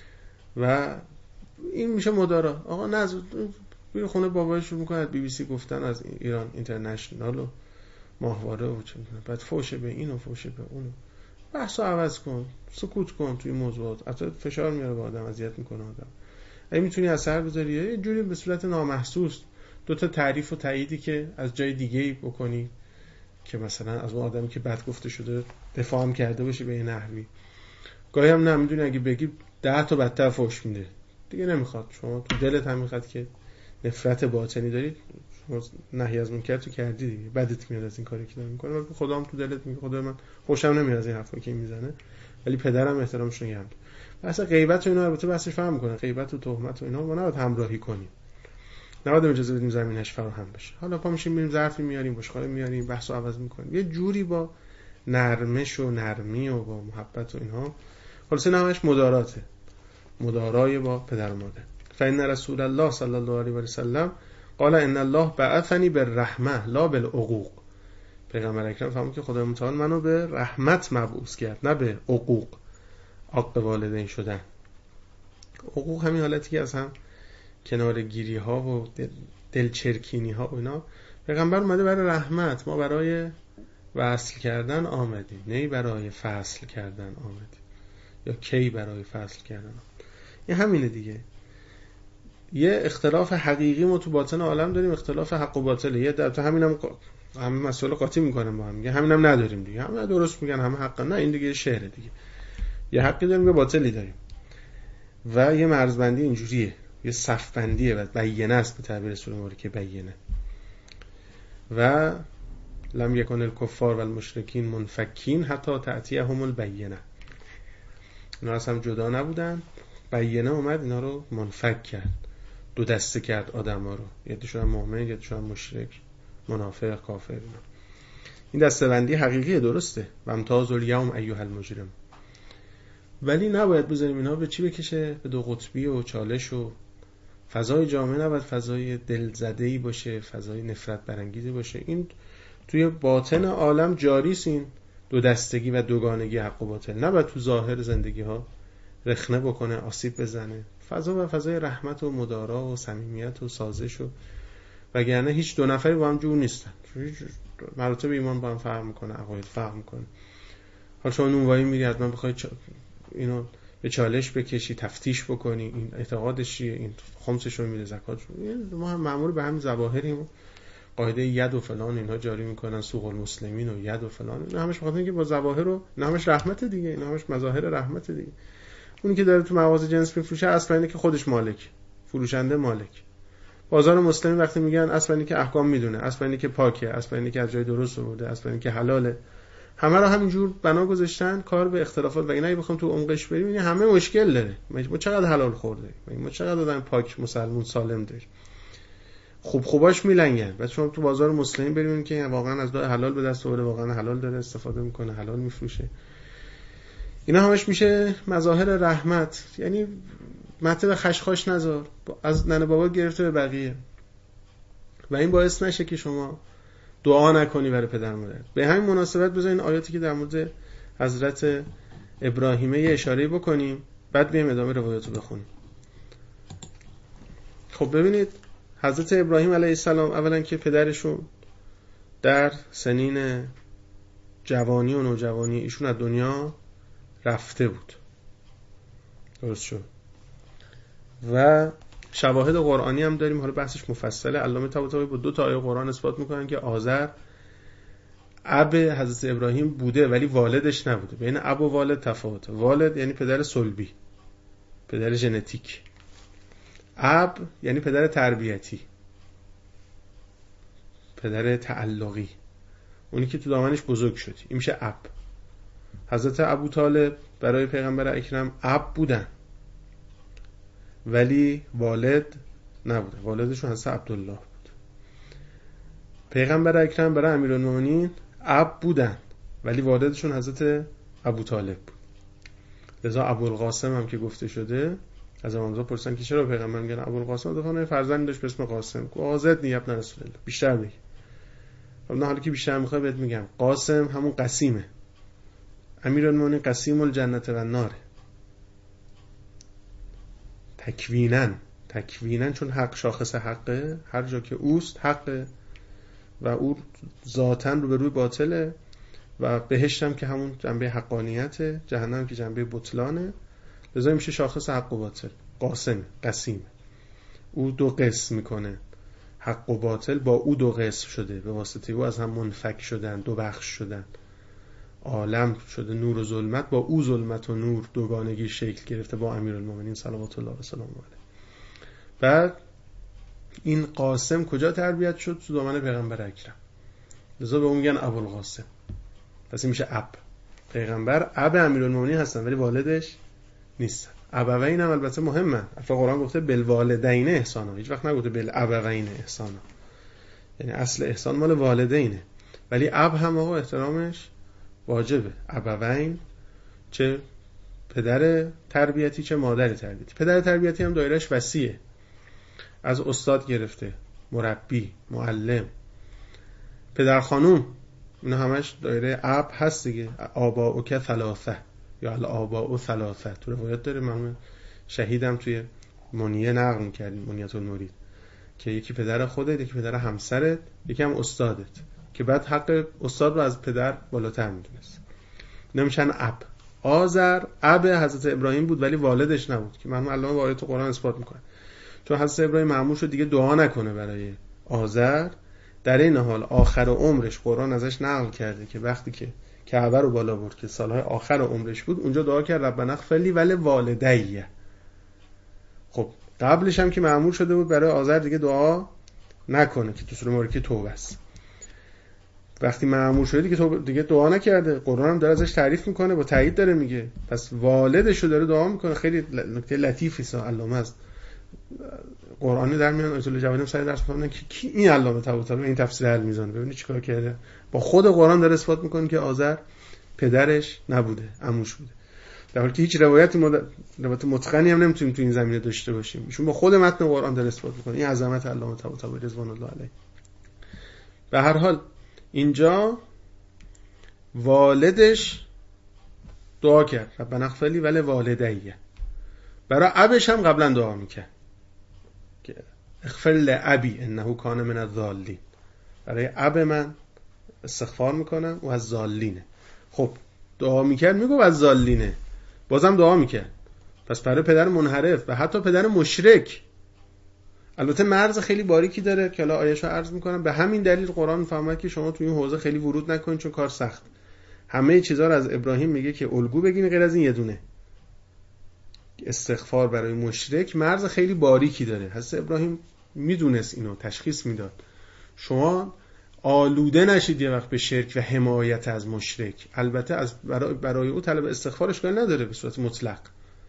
و این میشه مدارا. آقا نذار بیر خونه بابایش رو میکنه بی بی سی گفتن از ایران اینترنشنال و ماهواره و چه میکنه، بعد فوشه به اینو فوشه به اونو. بحثو عوض کن، سکوت کن توی موضوعات. حتی فشار میاره به آدم، اذیت میکنه آدم. اگه میتونی اثر بذاری یه جوری به صورت نامحسوس دو تا تعریف و تاییدی که از جای دیگه‌ای بکنی، که مثلا از اون آدمی که بد گفته شده دفاع هم کرده باشه به این نحوی. گاهی هم نمیدونی اگه بگی ده تا بدتر فوش میده دیگه، نمیخواد. شما تو دلت هم میخواد که نفرت باطنی دارید، شما نهی از منکر تو کردی دیگه، بدت میاد از این کاری که داری میکنه. خدا هم تو دلت میگه خدا من خوشم نمیاد از این حرفا که میزنه، ولی پدرم احترامش نگم. مثلا غیبت و اینا البته بحثش فهم میکنه، غیبت و تهمت و اینا ما نباید همراهی کنیم، نباید اجازه بدیم زمینش فراهم بشه. حالا پا میشیم میریم ظرفی میاریم، بشقاب میاریم، بحثو عوض میکنیم، یه جوری با نرمش و نرمی و با محبت و اینها. خلاص نامش مداراته، مدارای با پدر و مادر. فإن رسول الله صلی الله علیه و سلم قال ان الله بعثنی بالرحمه لا بالعقوق. پیغمبر اکرم فرمود که خدای متعال منو به رحمت مبعوث کرد، نه به عقوق، عاق والدین شدن. عقوق همین حالتی که از هم کنار گیری ها و دل دلچرکینی ها و اینا. پیغمبر اومده برای رحمت، ما برای وصل کردن آمدیم، نه برای فصل کردن آمدیم، یا کی برای فصل کردن. این همینه دیگه. یه اختلاف حقیقی ما تو باطن عالم داریم، اختلاف حق و باطله. یه در تو همینم هم مسئله قاطی میکنن با هم، میگه همینم نداریم دیگه، همه درست میگن، همه حق. نه، این دیگه شعره دیگه. یه حقی داریم، یه باطلی داریم، و یه مرزبندی اینجوریه، یه صفبندیه و بیانه است به تعبیر سلمانی که بیانه. و لم یکن الکفار و المشرکین منفکین حتی تأتیهم البینه. اینا از هم جدا نبودن، بیانه اومد اینا رو منفک کرد، دو دسته کرد آدم ها رو، یه شدن مؤمن، یه شدن مشرک، منافق، کافر. اینا این دسته بندی حقیقیه، درسته. و امتاز الیوم ایها المجرم. ولی نباید بذاریم اینا به چی بکشه؟ به دو قطبی و چالش و فضای جامعه نباید فضای دلزده‌ای باشه، فضای نفرت برانگیزی باشه. این توی باطن عالم جاری است، این دو دستگی و دوگانگی حق و باطل. نباید تو ظاهر زندگی ها رخنه بکنه، آسیب بزنه. فضا و فضای رحمت و مدارا و صمیمیت و سازش و وگرنه هیچ دو نفری با هم جور نیستن. مراتب ایمان با هم فرق میکنه، عقاید فرق میکنه. حالا شما نونوایی میری حتما بخوای چا... اینو به چالش بکشی، تفتیش بکنی، این اعتقادش چیه، این خمسش رو میده، زکاتش رو. ما هم مأمور به همین ظواهریم، قاعده ید و فلان اینها جاری میکنن، سوق المسلمین و ید و فلان. اینا همش بخاطر اینکه با ظواهر و اینا همش رحمت دیگه، اینا همش مظاهر رحمت دیگه. اونی که داره تو مغازه جنس میفروشه اصلا اینه که خودش مالک، فروشنده مالک. بازار مسلمی وقتی میگن اصلا اینه که احکام میدونه، اصلا اینه که پاکه، اصلا اینه که از جای درست آورده، اصلا اینه که حلاله. همه رو همینجور بنا گذاشتن، کار به اختلافات. و اینا بخوام تو عمقش بریم این همه مشکل داره. ما چقدر حلال خورده، ما چقدر آدم پاک مسلمون سالم داریم، خوب خوباش میلنگن. بعد شما تو بازار مسلمین بریم که واقعا از دو حلال به دست آورده، واقعا حلال داره استفاده میکنه، حلال میفروشه. اینا همش میشه مظاهر رحمت. یعنی مطلب خشخاش نذار، از ننه بابا گرفته به بقیه. و این باعث نشه که شما دعا نکنی برای پدر مادر. به همین مناسبت بذارین آیاتی که در مورد حضرت ابراهیمه یه اشاره بکنیم، بعد بیایم ادامه روایاتو بخونیم. خب ببینید حضرت ابراهیم علیه السلام اولا که پدرشون در سنین جوانی و نوجوانی ایشون از دنیا رفته بود، درست شد. و شواهد قرآنی هم داریم، حالا بحثش مفصله. علامه طباطبایی با دو تا آیه قرآن اثبات میکنن که آزر اب حضرت ابراهیم بوده ولی والدش نبوده. بین اب و والد تفاوته. والد یعنی پدر صلبی، پدر ژنتیک. اب یعنی پدر تربیتی، پدر تعلقی، اونی که تو دامنش بزرگ شدی، این میشه اب. حضرت ابو طالب برای پیغمبر اکرم اب بودن ولی والد نبوده، والدشون حضرت عبدالله بود. پیغمبر اکرم برای امیرالمومنین اب بودن ولی والدشون حضرت ابو طالب بود. لذا ابوالقاسم هم که گفته شده، از امامزاده پرسیدن که چرا پیغمبر میگن ابوالقاسم؟ دفعه فرزندی داشت به اسم قاسم. آزاد نیاب نه رسول الله، بیشتر بگی. نه حالا که بیشتر میخوای بهت میگم، قاسم همون قسیمه. امیرالمومنین قسیم الجنه و النار. تکوینن تکوینن چون حق شاخص حقه، هر جا که اوست حقه و او ذاتاً رو به روی باطله. و بهشت هم که همون جنبه حقانیته، جهنم که جنبه بطلانه. لذا میشه شاخص حق و باطل. قاسم قسیم، او دو قسم میکنه، حق و باطل با او دو قسم شده، به واسطه او از هم منفک شدن، دو بخش شدن. عالم شده نور و ظلمت، با او ظلمت و نور دوگانگی شکل گرفته با امیرالمومنین صلوات الله و سلام علیه. بعد این قاسم کجا تربیت شد؟ تو دامن پیغمبر اکرم. لذا به اون میگن ابوالقاسم. پس این میشه اب. پیغمبر اب امیرالمومنین هستن ولی والدش نیستن. ابوین هم البته مهمه. البته قرآن گفته بالوالدین احسانا، هیچ وقت نگفته بالابوین احسانا. یعنی اصل احسان مال والدینه، ولی اب هم آقا احترامش واجبه. ابوین چه پدر تربیتی چه مادر تربیتی. پدر تربیتی هم دایرهش وسیعه، از استاد گرفته، مربی، معلم، پدر خانوم، اینا همش دایره اب هست دیگه. آباؤک ثلاثه یا الآباء ثلاثه تو روایت داره. من شهیدم توی منیه نقل می‌کردیم، منیت المرید، که یکی پدر خودت، یکی پدر همسرت، یکی هم استادت، که بعد حق استاد رو از پدر بالاتر میدونست. نمیشن اب. آزر اب حضرت ابراهیم بود ولی والدش نبود، که من علامه با آیات قرآن اثبات میکنه. چون حضرت ابراهیم مأمور شد دیگه دعا نکنه برای آزر. در این حال آخر عمرش قرآن ازش نقل کرده که وقتی که کعبه رو بالا برد که سالهای آخر عمرش بود، اونجا دعا کرد ربنا اغفر لی ولی والدی. خب قبلش هم که مأمور شده بود برای آزر دیگه دعا نکنه که تو سوره مبارکه توبه است. وقتی مأمور شده دیگه دیگه دعا نکرده. قرآن هم داره ازش تعریف میکنه، با تایید داره میگه پس والدش رو داره دعا میکنه. خیلی نکته لطیفی است. علامه است قرآنی در میان آیت الله جوادی هم سر درس میخونن که کی این علامه طباطبایی این تفسیر حل میزنه. ببینید چیکار کرده. با خود قرآن داره اثبات میکنه که آزر پدرش نبوده، عموش بوده، در حالی که هیچ روایتی مد... روایت متقنی هم نمیتونیم تو این زمینه داشته باشیم. ایشون با خود متن قرآن داره اثبات میکنه این عظمت علامه طباطبایی رضوان الله علیه. به هر حال اینجا والدش دعا کرد ربنا اغفر لی ولی والدی. برای ابش هم قبلا دعا میکرد که اغفر لابی انه کان من الضالین. برای اب من استغفار میکنم و از ضالینه. خب دعا میکرد میگه از ضالینه، بازم دعا میکرد. پس برای پدر منحرف و حتی پدر مشرک، البته مرز خیلی باریکی داره که الان آیه‌شو عرض میکنم. به همین دلیل قرآن فهمه که شما تو این حوزه خیلی ورود نکنید چون کار سخت. همه چیزا رو از ابراهیم میگه که الگو بگین غیر از این یه دونه استغفار برای مشرک مرز خیلی باریکی داره. حضرت ابراهیم میدونست اینو، تشخیص میداد. شما آلوده نشید یه وقت به شرک و حمایت از مشرک. البته از برای, برای او طلب استغفارش کار نداره به صورت مطلق،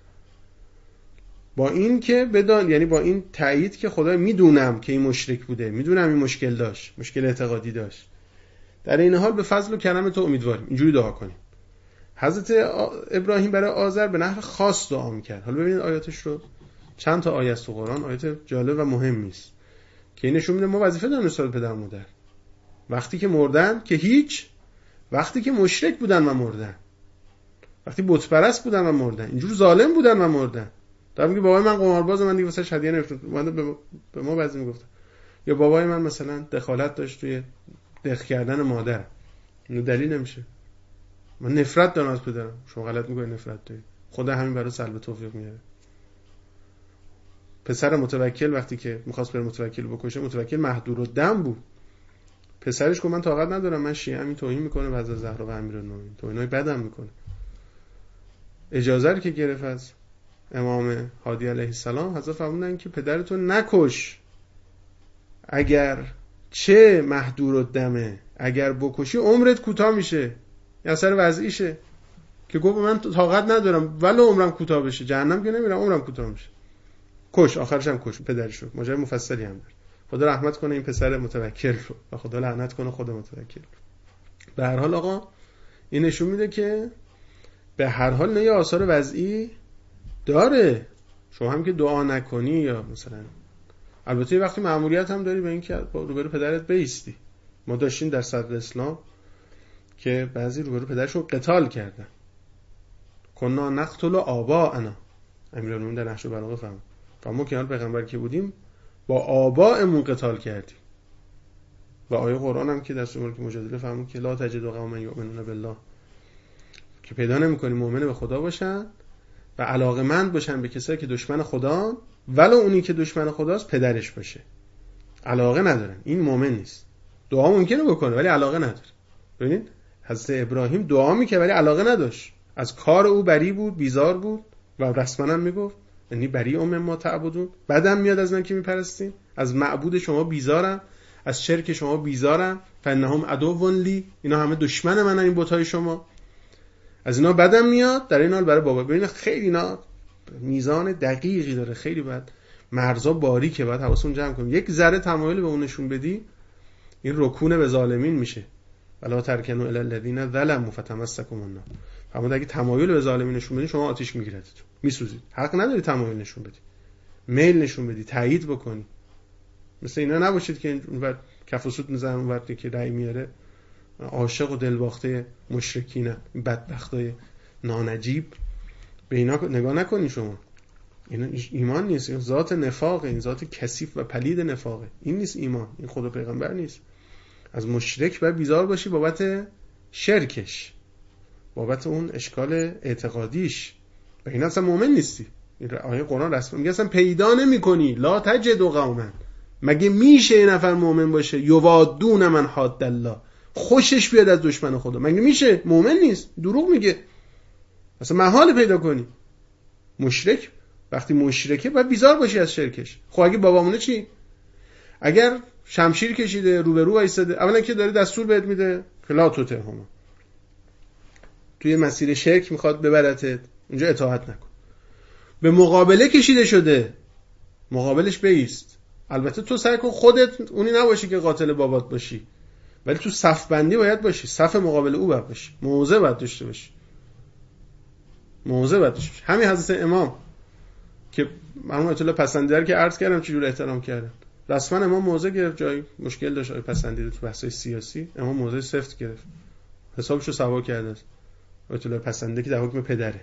با این که بدان، یعنی با این تایید که خدا میدونم که این مشرک بوده، میدونم این مشکل داشت، مشکل اعتقادی داشت، در این حال به فضل و کرم تو امیدواریم. اینجوری دعا کنیم. حضرت ابراهیم برای آذر به نحو خاص دعا میکرد. حالا ببینید آیاتش رو، چند تا آیه است تو قرآن، آیات جالب و مهمی است که این نشون میده ما وظیفه داریم نسبت پدر و مادر. وقتی که مردن که هیچ، وقتی که مشرک بودن و مردن، وقتی بت پرست بودن و مردن، اینجور ظالم بودن و مردن. در میگه بابای من قمارباز، من دیگه واسه هدیه نمی‌فروختم، من به ما بعضی میگفتن، یا بابای من مثلا دخالت داشت توی دخ کردن مادر. اینو دلیل نمیشه. من نفرت دارم از پدرم. شما غلط میکنید نفرت دارید. خدا همین برای سلب توفیق میاره. پسر متوکل وقتی که میخواست بره متوکل بکشه، متوکل مهدور الدم بود. پسرش گفت من طاقت ندارم، من شیعه همین توهین میکنه و از زهرا و امیرالمومنین توهینای بدم میکنه. اجازه رو که گرفت از امام هادی علیه السلام، حضرت فرمودن که پدرتو نکش، اگر چه مهدور الدمه، اگر بکشی عمرت کوتاه میشه. این اثر وضعیشه که گفت من طاقت ندارم ولی عمرم کوتاه بشه، جهنم که نمیرم، عمرم کوتاه میشه. کش، آخرش هم کش پدرش رو. ماجرای مفصلی هم داره. خدا رحمت کنه این پسر متوکل رو و خدا لعنت کنه خدا متوکل. به هر حال آقا این نشون میده که به هر حال نه یه آثار وضعی داره. شما هم که دعا نکنی یا مثلا، البته وقتی مأموریت هم داری به این که روبرو پدرت بایستی. ما داشتیم در صدر اسلام که بعضی روبرو پدرشون قتال کردن. کنا نقتل آباءنا، امیرالمومنین در نهج البلاغه فهم فهمو که حال پیغمبر که بودیم با آبائمون قتال کردیم. و آیه قرآن هم که در سوره مجادله فهمو که لا تجد قوما یؤمنون بالله، که پیدا نمی‌کنی مؤمن به خدا باشن و علاقه‌مند باشن به کسایی که دشمن خدا، ولو اونی که دشمن خداست پدرش باشه. علاقه ندارن، این مؤمن نیست. دعا ممکنه بکنه ولی علاقه نداره. ببینید حضرت ابراهیم دعا میکرد ولی علاقه نداشت. از کار او بری بود، بیزار بود و رسما هم میگفت یعنی بری ام ما تعبدون، بدم میاد از من که میپرستین، از معبود شما بیزارم، از شرک شما بیزارم، فانهم عدو لی، اینا همه دشمن منن این بت‌های شما، از اینا بدم میاد. در این حال برای بابا ببین خیلی اینا میزان دقیقی داره، خیلی باید مرزا باریکه، باید حواسون جمع کنیم. یک ذره تمایل به اون نشون بدی این رکون به ظالمین میشه. ولا ترکنوا الی الذین ظلموا فتمسکم النار. اما اگه تمایل به ظالمین نشون بدی شما آتش میگیردتون، میسوزید. حق نداری تمایل نشون بدی، میل نشون بدی، تایید بکنی. مثل اینا نباشید که اونور کف و سوت میزنن، اونور که رأی میاره عاشق و دلباخته مشرکین، بدبختای نانجیب. به اینا نگاه نکنی شما. این ایمان نیست، این ذات نفاقه، این ذات کثیف و پلید نفاقه. این نیست ایمان، این خدا پیغمبر نیست. از مشرک باید بیزار باشی بابت شرکش، بابت اون اشکال اعتقادیش. و این اصلا مؤمن نیستی. این آیه قرآن رسما میگه اصلا پیدا نمی‌کنی. لا تجد قوما، مگه میشه یه نفر مؤمن باشه یوادون من حاد الله، خوشش بیاد از دشمن خدا؟ مگه میشه؟ مؤمن نیست، دروغ میگه. اصلا محال پیدا کنی. مشرک وقتی مشرکه باید بیزار باشی از شرکش. خب اگه بابامونه چی؟ اگر شمشیر کشیده روبرو وایساده، اولا که داره دستور بهت میده که لا تطعهما، توی مسیر شرک میخواد ببرتت، اونجا اطاعت نکن. به مقابله کشیده شده، مقابلش بایست. البته تو سعی کن خودت اونی نباشی که قاتل بابات باشی، ولی تو صف بندی باید باشی، صف مقابل او باید باشی، موضع باید داشته باشی، موضع باید داشته باشی. همین حضرت امام که مرحوم آیت الله پسندیده که عرض کردم چجور احترام کردن، رسما امام موضع گرفت، جای مشکل داشت آیت پسندیده تو بحث‌های سیاسی، امام موضع سفت گرفت، حسابشو سوا کرده است. آیت الله پسندیده که در حکم پدره،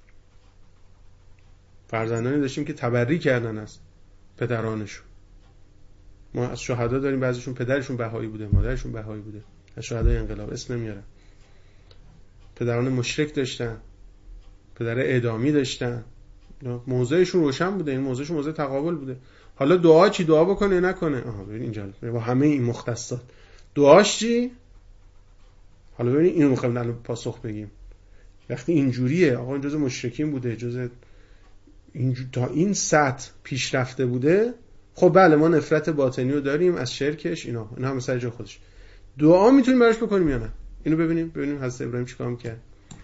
فرزندانی داشتیم که تبری کردن از پدرانشون. ما از شهدا داریم بعضیشون پدرشون بهایی بوده، مادرشون بهایی بوده، از شهدای انقلاب اسم نمیارم. پدران مشرک داشتن، پدر اعدامی داشتن، موضعشون روشن بوده، این موضعشون موضع تقابل بوده. حالا دعا چی؟ دعا بکنه نکنه؟ آها ببین اینجا با همه این مختصات دعاش چی؟ حالا ببین اینو میخوایم الان پاسخ بگیم. وقتی اینجوریه آقا این جزء مشرکین بوده، جزء این تا این سطح پیشرفته بوده، خب بله ما نفرت باطنی رو داریم از شرکش، اینا اینا هم سر جای خودش. دعا میتونیم براش بکنیم یا نه؟ اینو ببینیم ببینیم حضرت ابراهیم چیکار می‌کرد.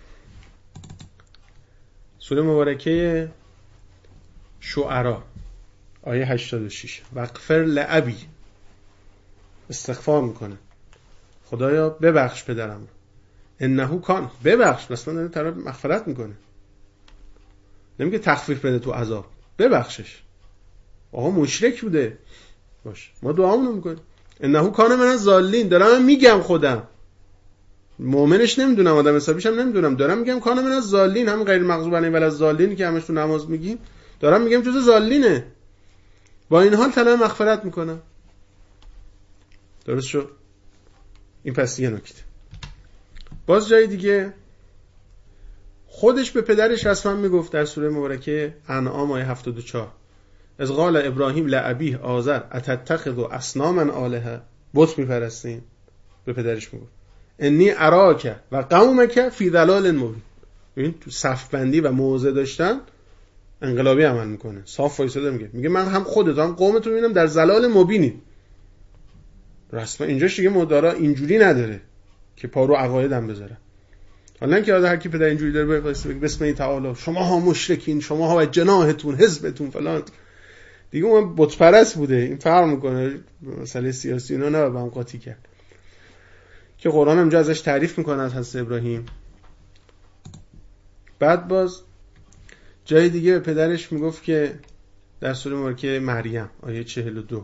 سوره مبارکه شعرا آیه هشتاد و شش. وغفر لأبی، استغفار میکنه، خدایا ببخش پدرم، انه کان، ببخش، مثلا داره طرف مغفرت میکنه، نمیگه تخفیف بده تو عذاب، ببخشش، آقا مشرک بوده باش، ما دعامونو میکنیم، انه کان من از ضالین، دارم من میگم خودم مؤمنش نمیدونم، آدم حسابیش هم نمیدونم، دارم میگم کان من از ضالین، هم غیر مغضوب علیهم ولا الضالین که همش تو نماز میگیم، دارم میگم جزء ضالینه، با این حال طلب مغفرت میکنم. درست شد؟ این پس یه نکته. باز جای دیگه خودش به پدرش رسما میگفت در سوره مبارکه انعام آیه هفتاد و چهار، از قال ابراهیم لابیه آزر اتتخذ اصناما آلهه، بت میپرستین. به پدرش میگفت انی اراک و قومک فی ضلال مبین. ببین تو صف بندی و موعظه داشتن انقلابی عمل میکنه، صاف وایساده میگه میگه من هم خودت هم قومتون میبینم در ضلال مبینی. رسما اینجاش دیگه مدارا اینجوری نداره که پارو عقایدم بذاره. حالا که هر کی پدر اینجوری داره بفرسته بگه بسم الله تعالی شما ها مشرکین، شما ها و جناحتون حزبتون فلان، دیگه اون بت پرست بوده. این فرق میکنه، مسئله سیاسی اینا نه با هم قاطی کرد که قرآن هم ازش تعریف میکنه از حضرت ابراهیم. بعد باز جای دیگه به پدرش میگفت که در سوره مبارکه مریم آیه چهل و دو،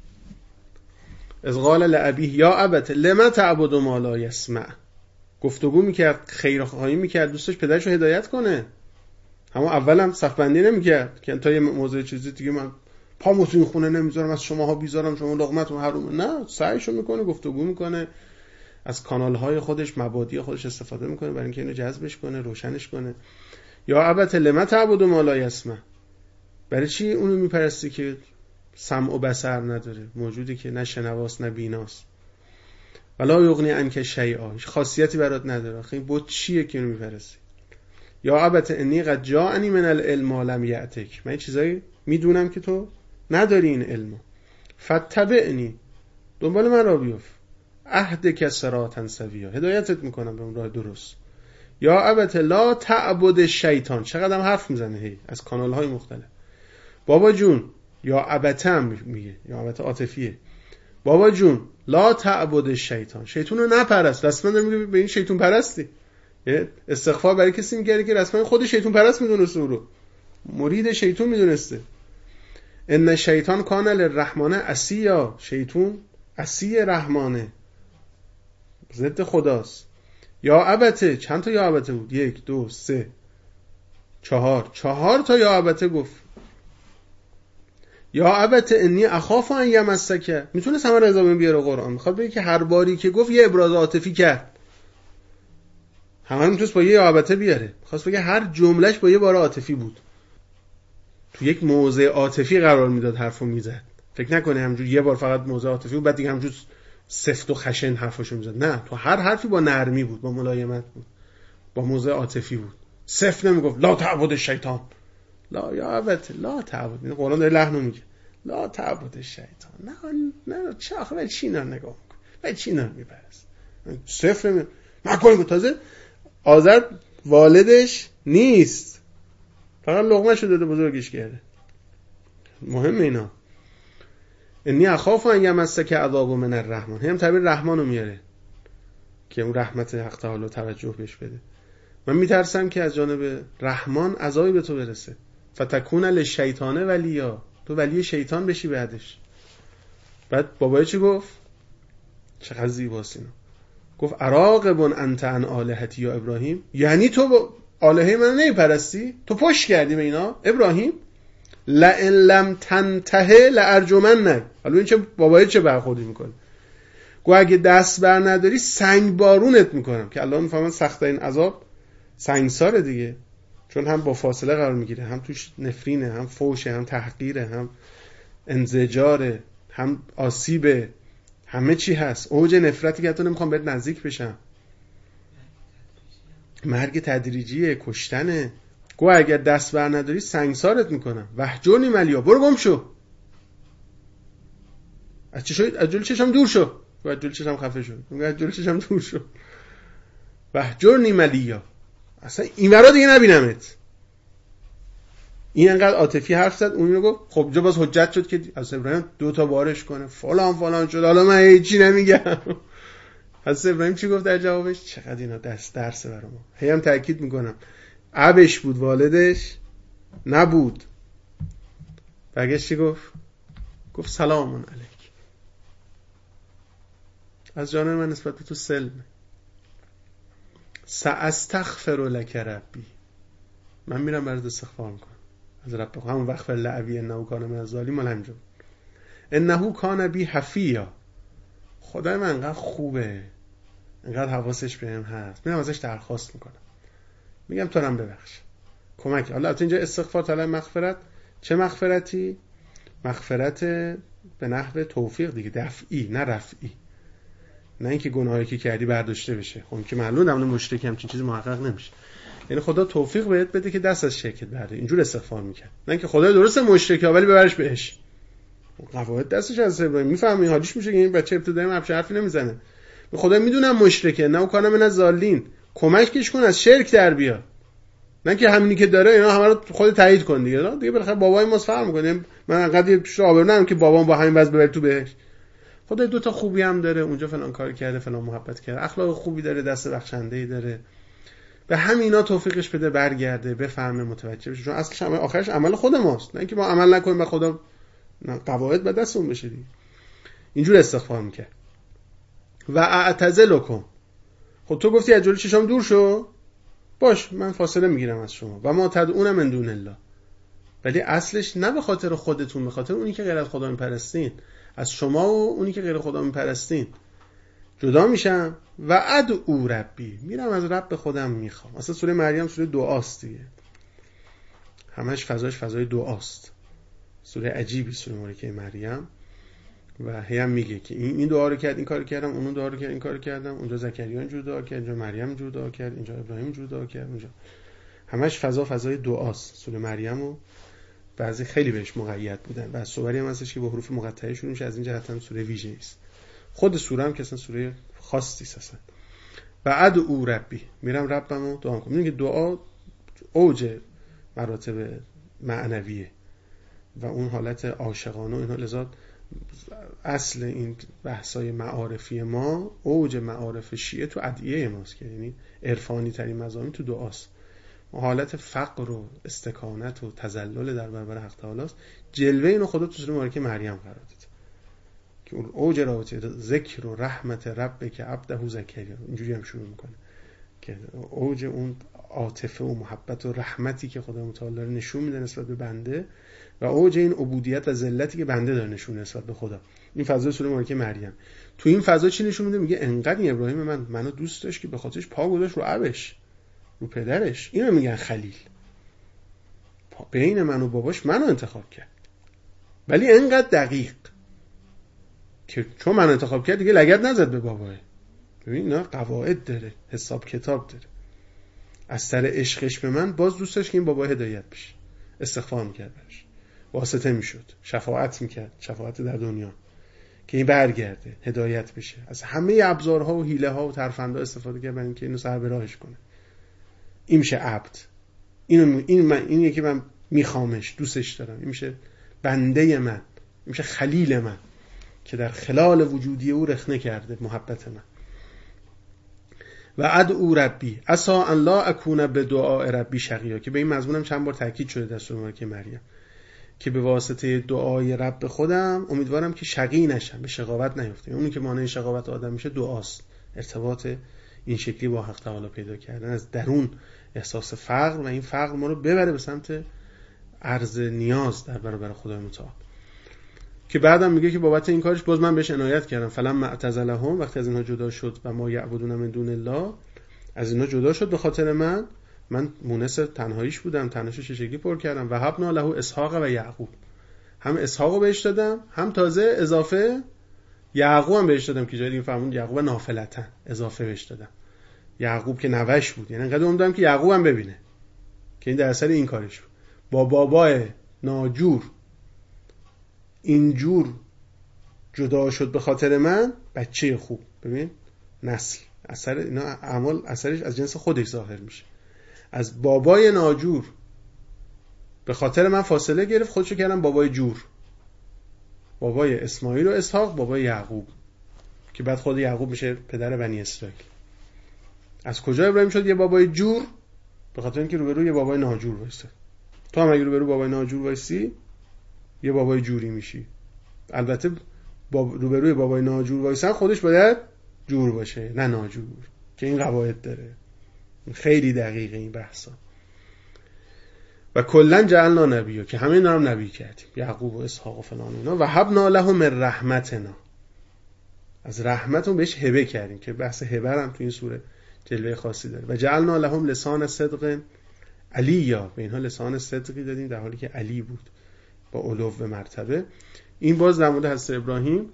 از قال لابیه یا ابت لما تعبد ما لا یسمع، گفتگو میکرد، خیرخواهی میکرد، دوستش پدرشو هدایت کنه. همون اولم صف بندی نمیکرد که تا یه موضوع چیزی دیگه من پامو تو این خونه نمیذارم، از شماها بیزارم، شما لقمتون حرومه، نه، سعیشو میکنه، گفتگو میکنه، از کانالهای خودش، مبادی خودش استفاده میکنه برای اینکه اینو جذبش کنه، روشنش کنه. یا ابت لما تعبد ما لا یسمع، برای چی اونو میپرستی که سمع و بصر نداره، موجودی که نه شنواست نه بیناست، ولا یغنی عنک شیئا، خاصیتی برات نداره، آخه این بت چیه که اونو میپرستی؟ یا ابت انی قد جاءنی من العلم ما لم یأتک، من چیزایی میدونم که تو نداری این علمو، فتبعنی، دنبال من را بیفت، اهدک صراطا سویا، هدایتت میکنم به اون راه درست. یا ابت لا تعبد شیطان، چقدر هم حرف میزنه هی از کانال های مختلف. بابا جون، یا ابتم میگه، یا ابت عاطفیه، بابا جون لا تعبد شیطان، شیطون رو نپرست. رسما داره میگه به این شیطون پرستی، استغفار برای کسی میگه که رسما خود شیطون پرست میدونسته، او رو مرید شیطون میدونسته. ان شیطان کان للرحمن عصیا، شیطون عصی رحمانه، ضد خداست. یا ابته، چند تا یا ابته بود؟ یک دو سه چهار چهار تا یا ابته گفت. یا ابته انی اخاف ان یمسک، میتونه همه رو اضافه بیاره قرآن، میخواد بگه که هر باری که گفت یه ابراز عاطفی کرد، همه میتونه با یه یا ابته بیاره، میخواست بگه هر جملهش با یه بار عاطفی بود، تو یک موضع عاطفی قرار میداد حرفو میزد. فکر نکنه همونجوری یه بار فقط موضع عاطفی بود بعد دیگه همونجوری سفت و خشن حرفاشو میزد، نه، تو هر حرفی با نرمی بود، با ملایمت بود، با موضع عاطفی بود. سفت نمیگفت لا تعبد شیطان، لا یا ابت لا تعبد، این قرآن داره لحنو میگه لا تعبد شیطان، نه نه چه آخه به چی اینا نگاه میکنه، به چی اینا میپرست، سفت نمی نکنیم. تازه آذر والدش نیست، فقط لقمه‌شو داده بزرگش کرده. مهم اینا. انی اخاف ان یمسک عذاب من الرحمن، هم تعبیر رحمانو میاره که اون رحمت حق تعالی توجه بهش بده. من میترسم که از جانب رحمان عذابی به تو برسه، فتکون للشیطان ولیا، تو ولی شیطان بشی بعدش. بعد بابای چی گفت؟ چقدر زیباست اینا. گفت اراغب انت عن آلهتی یا ابراهیم، یعنی تو با آلهه من نمیپرستی؟ تو پشت کردی به اینا ابراهیم؟ لئن لم تنته لارجمنک. حالا این چه بابای چه برخوردی میکنه؟ گو اگه دست بر نداری سنگ بارونت میکنم، که الله میفهمن سخت این عذاب سنگساره دیگه، چون هم با فاصله قرار میگیره، هم توش نفرینه، هم فوشه، هم تحقیره، هم انزجاره، هم آسیبه، همه چی هست، اوج نفرتی که حتی نمیخوام بهت نزدیک بشم، مرگ تدریجیه، کشتنه. گو اگر دست بر نداری سنگسارت میکنم، وحجونی ملیا، برو گم شو، از چه شد؟ از جلوی چشم دور شو، و جلوی چشم خفه شد، و جلوی چشم دور شد. وهجرنی ملیا، اصلا این ورا دیگه نبینمت. این انقدر عاطفی حرف زد، اون اینو گفت. خب جا باز حجت شد که حضرت ابراهیم دو تا بارش کنه فلان فلان شد. حالا من هیچی نمیگم. حضرت ابراهیم چی گفت در جوابش؟ چقدر اینا درس درس برام. هی هم تاکید میکنم ابش بود والدش نبود. برگشت چی گفت؟ گفت سلامون علیک، از جانب من نسبت به تو سلم. ساستغفر لک ربی، من میرم برات استغفار میکنم از رب. همون وقت لعبی انه کان من الظالمین مال همینجا. انه کان بی حفیا، خدای من انقدر خوبه، انقدر حواسش بهم هست، میرم ازش درخواست میکنم، میگم تو رم ببخش، کمک. حالا تو اینجا استغفار طلب مغفرت، چه مغفرتی؟ مغفرت به نحو توفیق دیگه، دفعی نه رفعی، نه اینکه گناهی که کردی برداشته بشه. خب که معلومه در مورد مشرک همچین چیزی محقق نمیشه. یعنی خدا توفیق بهت بده که دست از شرکت برده. اینجور استغفار میکنه، نه اینکه خدا درسته مشرکه ولی ببرش بهش. قواعد دستش از ابراهیم میفهمی حالیش میشه که این بچه ابتدایی همش حرفی نمیزنه. به خدا میدونم مشرکه، نه کانم من از ضالین، کمکش کن از شرک در بیا، نه که همینی که داره اینا همه رو خود تایید کن دیگه. دیگه بالاخره بابای ماست فرق میکنه. من انقدر شابر نم که بابام با همین وضع ببر تو بهش. خدا دو تا خوبی هم داره، اونجا فلان کار کرده، فلان محبت کرده، اخلاق خوبی داره، دست بخشنده‌ای داره. به همینا توفیقش بده برگرده، بفهمه، متوجه بشه، چون اصلش عمل آخرش عمل خود ماست، نه اینکه ما عمل نکنیم به خدا قواعد به دستمون بشه دیگه. اینجور استغفار میکنه. و اعتزلکم، خب تو گفتی از جلوی چشام دور شو، باش من فاصله میگیرم از شما. و ما تدعون من دون الله، ولی اصلش نه به خاطر خودتون، به خاطر اونی که غیر از خدا میپرستین، از شما و اونی که غیر خدا میپرستین جدا میشم. و ادعو ربی، میرم از رب خودم میخوام. اصلا سوره مریم سوره دعاست دیگه، همش فضاش فضای دعاست. سوره عجیبی سوره مبارکه مریم. و هی هم میگه که این این دعا رو کرد، این کارو کردم، اون دعا رو کرد، این کارو کردم، اونجا زکریا اینجور دعا کرد، اینجا مریم اینجور دعا کرد، اینجا ابراهیم اینجور دعا کرد، اونجا همش فضا فضای دعاست. سوره مریم و بعضی خیلی بهش مقید بودن و سوری هم هستش که با حروف مقطعه شروع میشه، از این جهت هم سوره ویژه‌ای است. خود سوره هم که اصلا سوره خاصی است اصلا. و ادعو ربی، میرم ربمو دعا میکنم. میگه دعا اوج مراتب معنویه و اون حالت عاشقانه و اینها. لذا اصل این بحثای معارفی ما، اوج معارف شیعه تو ادعیه ماست که یعنی عرفانی ترین مضامین تو دعاست. حالت فقر و استکانت و تذلل در برابر حق تعالی است. جلوه اینو خدا تو سوره مبارکه مریم قرار داد که اون اوج رابطه ذکر و رحمت ربک عبده زکریا، اینجوری هم شروع میکنه که اوج اون عاطفه و محبت و رحمتی که خدا متعال داره نشون میده نسبت به بنده و اوج این عبودیت و ذلتی که بنده داره نشون نسبت به خدا. این فضای سوره مبارکه مریم. تو این فضا چی نشون میده؟ میگه انقدر این ابراهیم من منو دوست داشت که به خاطرش پا گذاشت رو ابش، رو پدرش. اینو میگن خلیل. بین من و باباش منو انتخاب کرد، ولی انقدر دقیق که چون من انتخاب کرد دیگه لگد نزد به باباه. ببین نه قواعد داره، حساب کتاب داره. از سر عشقش به من باز دوست داشت که این بابا هدایت بشه، استغفار میکرد براش، واسطه میشد، شفاعت میکرد، شفاعت در دنیا که این برگرده، هدایت بشه. از همه ابزارها و حیله ها و ترفندها استفاده کرد برای اینکه اینو سر به راهش کنه. این میشه عبد. اینو این من این یکی من میخوامش، دوستش دارم. این میشه بنده من، این میشه خلیل من که در خلال وجودی او رخنه کرده محبت من. و ادعو ربی عسى ان لا اکون بدعاء ربی شقیا، که به این مضمونم چند بار تاکید شده در سوره مبارکه مریم که به واسطه دعای رب خودم امیدوارم که شقی نشم، به شقاوت نیفتم. اونی که مانع شقاوت آدم میشه دعاست، ارتباط این شکلی با حق تعالی پیدا کردن، از درون احساس فقر و این فقر ما رو ببره به سمت عرض نیاز در برابر خدای متعال. که بعدم میگه که بابت این کارش باز من بهش عنایت کردم. فلما اعتزلهم، وقتی از اینها جدا شد و ما یعبدون من دون الله، از اینها جدا شد به خاطر من، من مونس تنهاییش بودم، تنهاییش شکلی پر کردم. و هبنا له اسحاق و یعقوب، هم اسحاقو بهش دادم، هم تازه اضافه یعقوب هم بهش دادم که جای دیگه فرمود یعقوب نافلتن، اضافه بهش دادم. یعقوب که نوش بود، یعنی انقدر امیدوارم که یعقوب هم ببینه که این در اثر این کارش بود. با بابای ناجور اینجور جدا شد به خاطر من، بچه خوب. ببین نسل، اثر اینا اعمال اثرش از جنس خودش ظاهر میشه. از بابای ناجور به خاطر من فاصله گرفت، خودشو کردم بابای جور، بابای اسماعیل و اسحاق، بابای یعقوب، که بعد خود یعقوب میشه پدر بنی اسرائیل. از کجا ابراهیم شد یه بابای جور؟ به خاطر اینکه روبروی یه بابای ناجور وایسه. تو هم اگه روبروی بابای ناجور وایسی یه بابای جوری میشی. البته باب... روبروی بابای ناجور وایسن خودش باید جور باشه، نه ناجور، که این قواعد داره. خیلی دقیقه این بحثا. و کلا جعلنا نبیو، که همه اینا هم نبی کردیم، یعقوب و اسحاق و فلان اینا. و هبنا لهم من رحمتنا، از رحمتون بهش هبه کردیم، که بحث هبه هم تو این سوره جلوه خاصی داره. و جعلنا لهم لسان صدق علیا، به اینها لسان صدقی دادیم در حالی که علی بود با علو و مرتبه. این باز در مورد حضرت ابراهیم.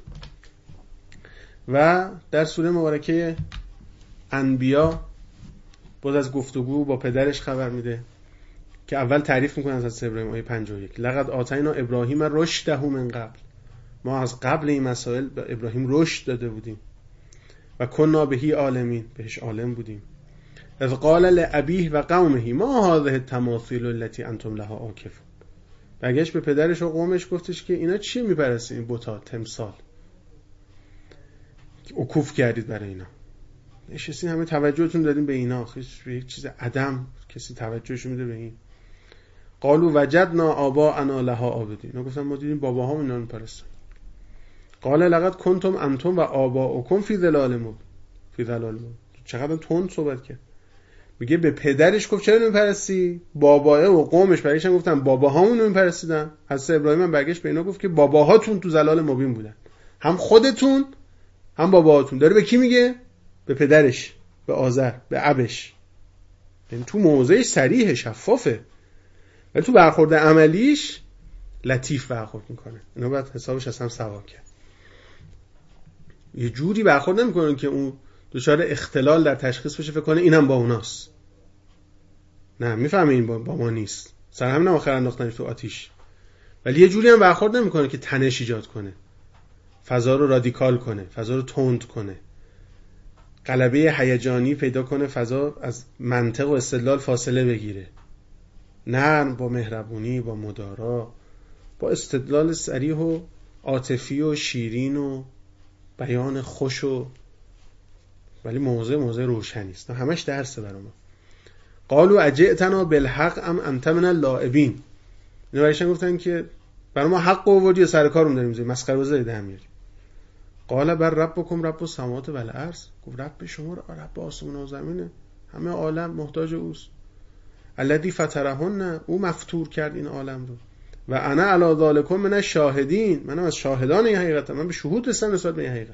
و در سوره مبارکه انبیا باز از گفتگو با پدرش خبر میده، که اول تعریف میکنه از حضرت ابراهیم. آیه پنجاه و یک لقد آتینا ابراهیم رشده من قبل، ما از قبل این مسائل به ابراهیم رشد داده بودیم. و کنا بهی عالمین، بهش عالم بودیم. اذ قال لابیه و قومه ما هذه التماثیل التي انتم لها عاکفون، برگشت به پدرش و قومش گفتش که اینا چی میپرستین؟ این بت‌ها، تمثال، عکوف کردید برای اینا، نشستین همه توجهتون دادین به اینا، به یک چیز عدم کسی توجهش میده به این. قالوا وجدنا آباءنا لها عابدین، اینا گفتن ما دیدیم باباهامون اینا رو میپرستن. قال لقد کنتم انتم و آباؤکم فی ضلال مبین، فی ضلال مبین. چقدر تند صحبت کرد. میگه به پدرش گفت چرا میپرستی؟ باباه و قومش برگشتن گفتن باباهامون رو میپرستیدن. حضرت ابراهیم هم برگشت به اینا گفت که باباهاتون تو ضلال مبین بودن، هم خودتون هم باباهاتون. داره به کی میگه؟ به پدرش، به آزر، به ابش. یعنی تو موضعش صریح، شفافه، ولی تو برخورد عملیش لطیف برخورد میکنه. اینا باید حسابش اصلا سوا کرد. یه جوری برخورد نمیکنه که اون دچار اختلال در تشخیص بشه، فکر کنه اینم با اوناست. نه، میفهمه این با, با ما نیست، سر همین هم آخر انداختنش تو آتیش. ولی یه جوری هم برخورد نمیکنه که تنش ایجاد کنه، فضا رو رادیکال کنه، فضا رو تند کنه، غلبه هیجانی پیدا کنه، فضا از منطق و استدلال فاصله بگیره. نرم، با مهربونی، با مدارا، با استدلال صریح و عاطفی و شیرین و بیان خوش و ولی موضوع موضوع روشنی است. همش درسه برای ما. قالوا اجئتنا بالحق ام انت من اللاعبین، اینا برایشون گفتن که برای ما حق آوردی یا سر کارمون داریم میذاری، مسخره بازی در میاری. قال بر ربکم رب السماوات و الارض، گفت رب شما رب آسمان و زمینه، همه عالم محتاج اوست. الذی فطرهن، او مفطور کرد این عالم رو. و انا علی ذالکم من الشاهدین، منم از شاهدان این حقیقتم، من به شهود رسیدم نسبت به این حقیقت.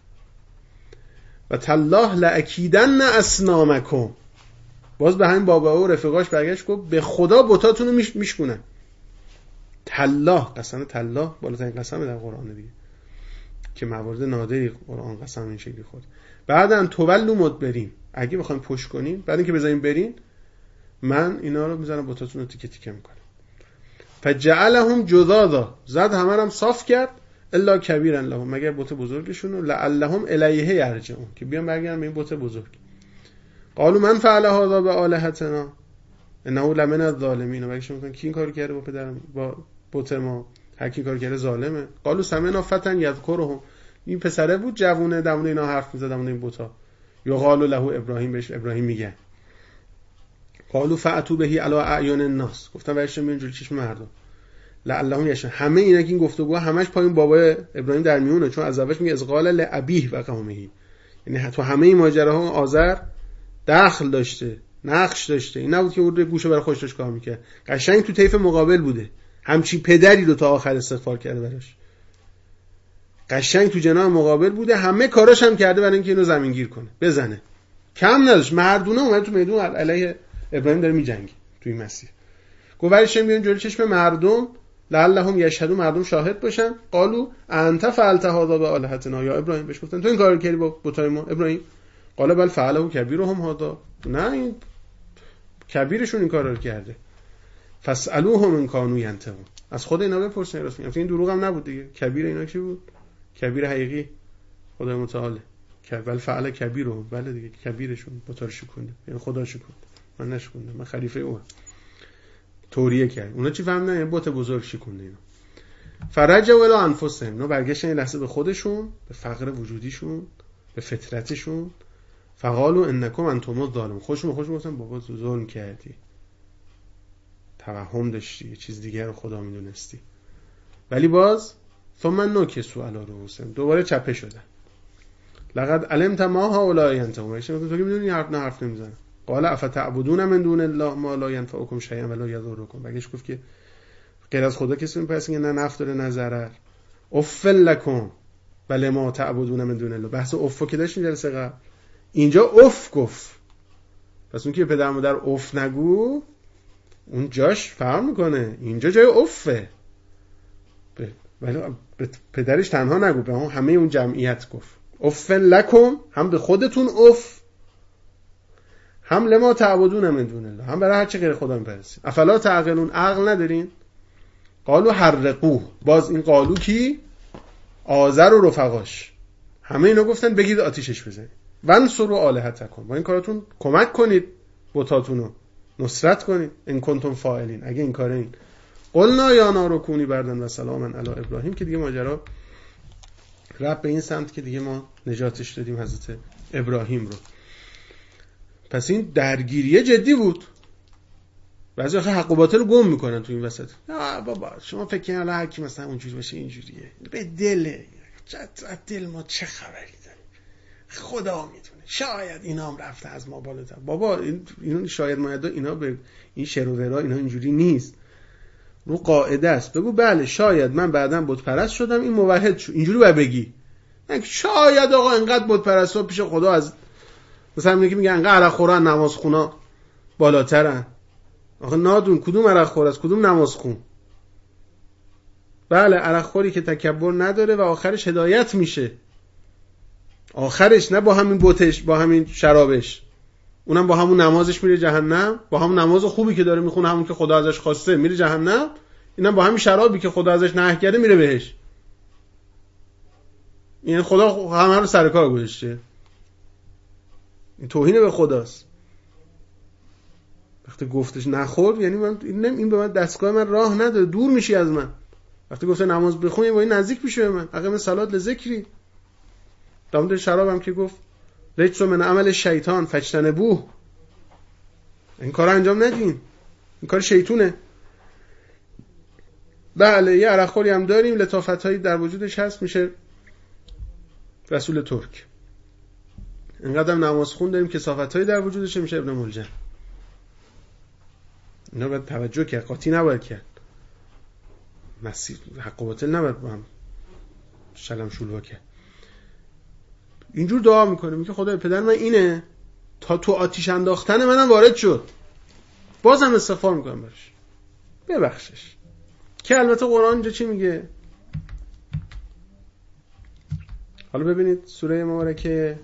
و تالله لاکیدن اصنامکم، باز به همین بابا و رفیقاش برگشت گفت به خدا بتاتون رو میش میشکنن. تالله، قسم تالله بالاترین قسم در قرآن دیگه، که موارد نادری قرآن قسم این شکلی خورد. بعدن تولوا مدبرین، اگه بخوایم پشت کنین، بعد اینکه بذارین برین، من اینا رو میذارم بتاتون رو تیکه تیکه میکنم. فجعلهم جذاذا، زد همه رو صاف کرد، الا کبیرا لهم، مگر بت بزرگشون رو، لعلهم الیه یرجعون، که بیان برگردن به این بت بزرگ. قالوا من فعل هذا بالهتنا انه لمن الظالمین، مگه میگن کی این کارو کرده با پدرم، با بت ما؟ هر کی کار کرده ظالمه. قالوا سمعنا فتى یذکرهم، این پسره بود جوونه دمون اینا حرف میزد، دمون این بتا. یقال له ابراهیم، بهش ابراهیم میگه. قالوا فاتوا به علی اعین الناس، گفتن برشون میون جلوی چشم مردم. لعلهم یشهدون، همه اینا که این گفتگو همش پایین بابای ابراهیم در میونه، چون از اولش میگه از قال لابیه و قومه، یعنی تو همه این ماجراها آذر دخل داشته، نقش داشته. این نبود که اون گوشه برای خودش کار میکرد، قشنگ تو طیف مقابل بوده، همچی پدری رو تا آخر استغفار کرده براش، قشنگ تو جناح مقابل بوده، همه کاراش هم کرده برای اینکه اینو زمینگیر کنه، بزنه، کم نداشت. مردونه اومد تو میدون علیه ابراهیم داره میجنگه تو این مسیر. گوورش میون جلوی چشم مردم، لعلهم یشهدون، مردم شاهد باشن. قالوا انت فعلت هذا بالهتنا یا ابراهیم، بهش گفتن تو این کارو کردی با بتای ما ابراهیم. قال بل فعله کبیرهم هذا، نه این کبیرشون این کارو کرده. فاسالوهم ان كانوا ينطقون، از خود اینا بپرسین راست میگن، این دروغ هم نبود دیگه. کبیر اینا کی بود؟ کبیر حقیقی خدای متعاله، بل فعل کبیرهم، بله دیگه کبیرشون بتار شکونده، یعنی خدا شکونده، من نشکونده، من خلیفه اون توریه کرد. اونا چی فهمیدن؟ یعنی بت بزرگ شکونده اینا. فرجعوا الی انفسهم، اینا برگشتن این لحظه به خودشون، به فقر وجودیشون، به فطرتشون. فقالوا انکم انتم الظالمون، خودشون خودشون گفتن بابا ظلم کردی، توهم داشتی، یه چیز دیگه رو خدا میدونستی. ولی باز ثم نکسوا علی رؤوسهم، دوباره چپه شدن. لقد علمت ما هؤلاء ينتهون، ایشون تو که میدونی حرف نه حرف نمیزنن. قال افتعبدون من دون الله ما لا ينفعكم شيئا ولا يضركم، بگش گفت که غیر از خدا کسی میپرسین که نه نفع داره نه ضرر. افل لکم بل ما تعبدون من دون الله، بحث افو که داشتیم جلسه قبل، اینجا اف گفت. پس اون که پدر مادر اف نگو اون جاش فرق میکنه، اینجا جای افه، ولی به پدرش تنها نگو، به همه اون جمعیت گفت. افل لکم، هم به خودتون اف، هم لما تعبدون من دون الله، هم برای هر چی غیر خدا میپرسید. افلا تعقلون، عقل ندارین؟ قالو حرقوه، باز این قالو کی؟ آذر و رفقاش، همه اینا گفتن بگید آتیشش بزنید. وانصروا آلهتکم، با این کاراتون کمک کنید بتاتونو، نصرت کنید. ان کنتم فاعلین، اگه این کاره این. قلنا یا نار کونی بردن و سلاما علی ابراهیم، که دیگه ماجرا رب به این سمت که دیگه ما نجاتش دادیم حضرت ابراهیم رو. پس این درگیریه جدی بود. بعضی وقتا حق و باطل رو گم میکنن تو این وسط. آ بابا شما فکر کنید الان هر کی مثلا اونجوری باشه اینجوریه، به دله چت دل ما چه خبری داره، خدا میدونه، شاید اینا هم رفته از ما بالاتر. بابا این اینا شاید مایدا اینا به این شر و ورا اینا اینجوری نیست، رو قاعده است. بگو بله شاید من بعداً بت پرست شدم، این موحد شد، اینجوری باید بگی. نه شاید آقا انقدر بت پرستا پیش خدا از مثلا میگه میگه انقدر عرق خورن نماز خونا بالاترن. آخه نادون کدوم عرق خور است کدوم نماز خون؟ بله عرق خوری که تکبر نداره و آخرش هدایت میشه، آخرش نه با همین بتش با همین شرابش، اونم با همون نمازش میره جهنم، با همون نماز خوبی که داره میخونه همون که خدا ازش خواسته میره جهنم، اینم با همین شرابی که خدا ازش نهی کرده میره بهش. این خدا همه رو سر کار گذاشته، این توهین به خداست. وقتی گفتش نخور یعنی من این به من دستگاه من راه نداره، دور میشی از من. وقتی گفته نماز بخونی با این نزدیک میشه به من، اقیم صلات لذکری. دامد شراب هم که گفت رجس من عمل شیطان فاجتنبوه، این کار انجام ندین، این کار شیطونه. بله یه عرق خوری هم داریم، لطافتایی در وجودش هست، میشه رسول ترک. اینقدر نماز خون داریم که صافتایی در وجودش، میشه ابن ملجم. اینا باید توجه کرد، قاطی نباید کرد، مسیح حق و باطل نباید با هم شلم شلوغ کرد. اینجور دعا میکنه، میگه خدای پدر من اینه، تا تو آتیش انداختن منم وارد شد، بازم استغفار میکنم براش، ببخشش. که البته قرآن اینجا چی میگه؟ حالا ببینید سوره مبارکه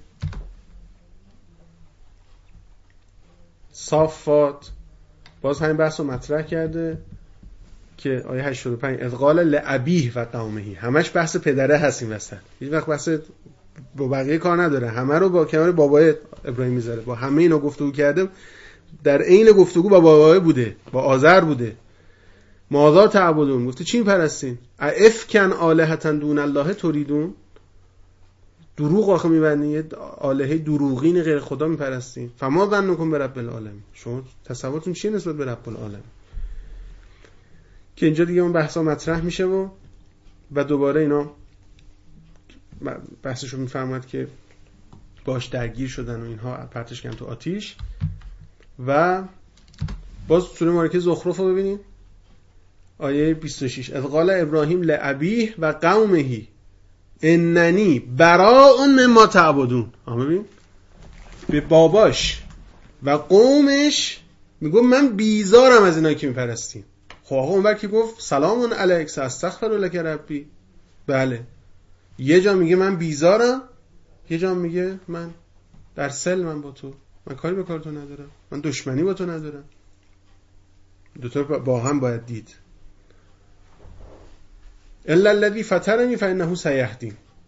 صافات باز همین بحث رو مطرح کرده که آیه هشتاد و پنج اذ قال لابیه و قومه، همش بحث پدره هست این وسط، هیچ وقت بحث با بقیه کار نداره، همه رو با کنار بابای ابراهیم میذاره، با همه اینا گفتگو کرده، در عین گفتگو با بابای بوده، با آذر بوده. ماذا تعبدون، گفته چی میپرستین؟ افکن آلهة دون الله تریدون، دروغ آخه میبندین، آلهه دروغین غیر خدا میپرستین. فما ظنکم برب العالمین، شما تصورتون چیه نسبت به رب العالمین؟ که اینجا دیگه اون بحثا مطرح میشه و و دوباره اینا بحثشو میفهمد که باش درگیر شدن و اینها پرتش کردن تو آتیش. و باز سوره مبارکه زخرف رو ببینید آیه بیست و شش اذ قال ابراهیم لابیه و قومه اننی براء مما تعبدون. ببین به باباش و قومش میگه من بیزارم از اینا که میپرستین. خب آقا اونور که گفت سلام علیک استغفر لک ربی، بله یه جا میگه من بیزارم، یه جا میگه من در سلمم با تو، من کاری به کار تو ندارم، من دشمنی با تو ندارم. دوتا با هم باید دید. الا الذی فطرنی فانه سیهدین،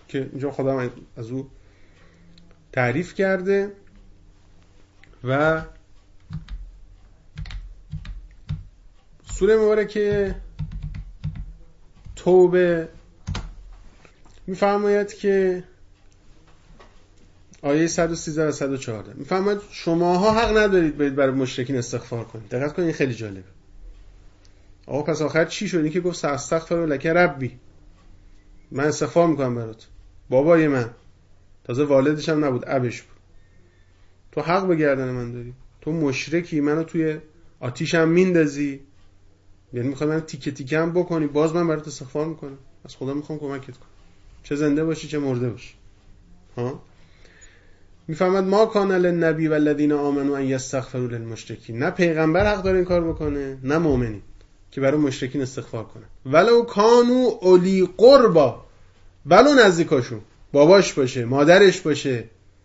که اینجا خدا از او تعریف کرده. و سوره مبارکه توبه میفرماید که آیه صد و سیزده و صد و چهارده میفرماید شماها حق ندارید برید برای مشرکین استغفار کنید. دقت کنید، این خیلی جالبه. آقا پس آخر چی شد؟ این که گفت استغفر لک ربی، من استغفار میکنم برات، بابای من، تازه والدش هم نبود، ابش بود. تو حق به گردن من داری، تو مشرکی، منو توی آتیشم میندازی، یعنی میخوای من تیکه تیکه هم بکنی، باز من برات استغفار میکنم. از خدا میخوام کمکت کنم، چه زنده باشی چه مرده باشی. ها میفهمد ما کان للنبی والذین آمنوا ان یستغفروا للمشرکین، نه پیغمبر حق داره این کار بکنه نه مؤمنین که برای مشرکین استغفار کنن. ولو کانوا اولی قربا، ولو نزدیکاشون، باباش باشه، مادرش باشه،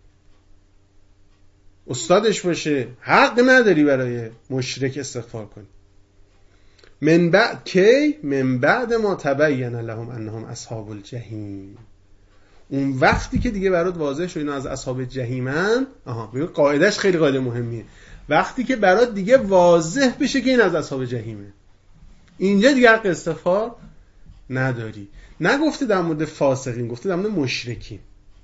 استادش باشه، حق نداری برای مشرک استغفار کنی. من بعد کی؟ من بعد ما تبین لهم انهم اصحاب الجحیم، اون وقتی که دیگه برات واضح شد اینا از اصحاب جهیمن. آها ببین قاعدهش خیلی قاعده مهمیه. وقتی که برات دیگه واضح بشه که این از اصحاب جهیمه، اینجا دیگه حق استغفار نداری. نگفته در مورد فاسقین، گفته در مورد مشرکین.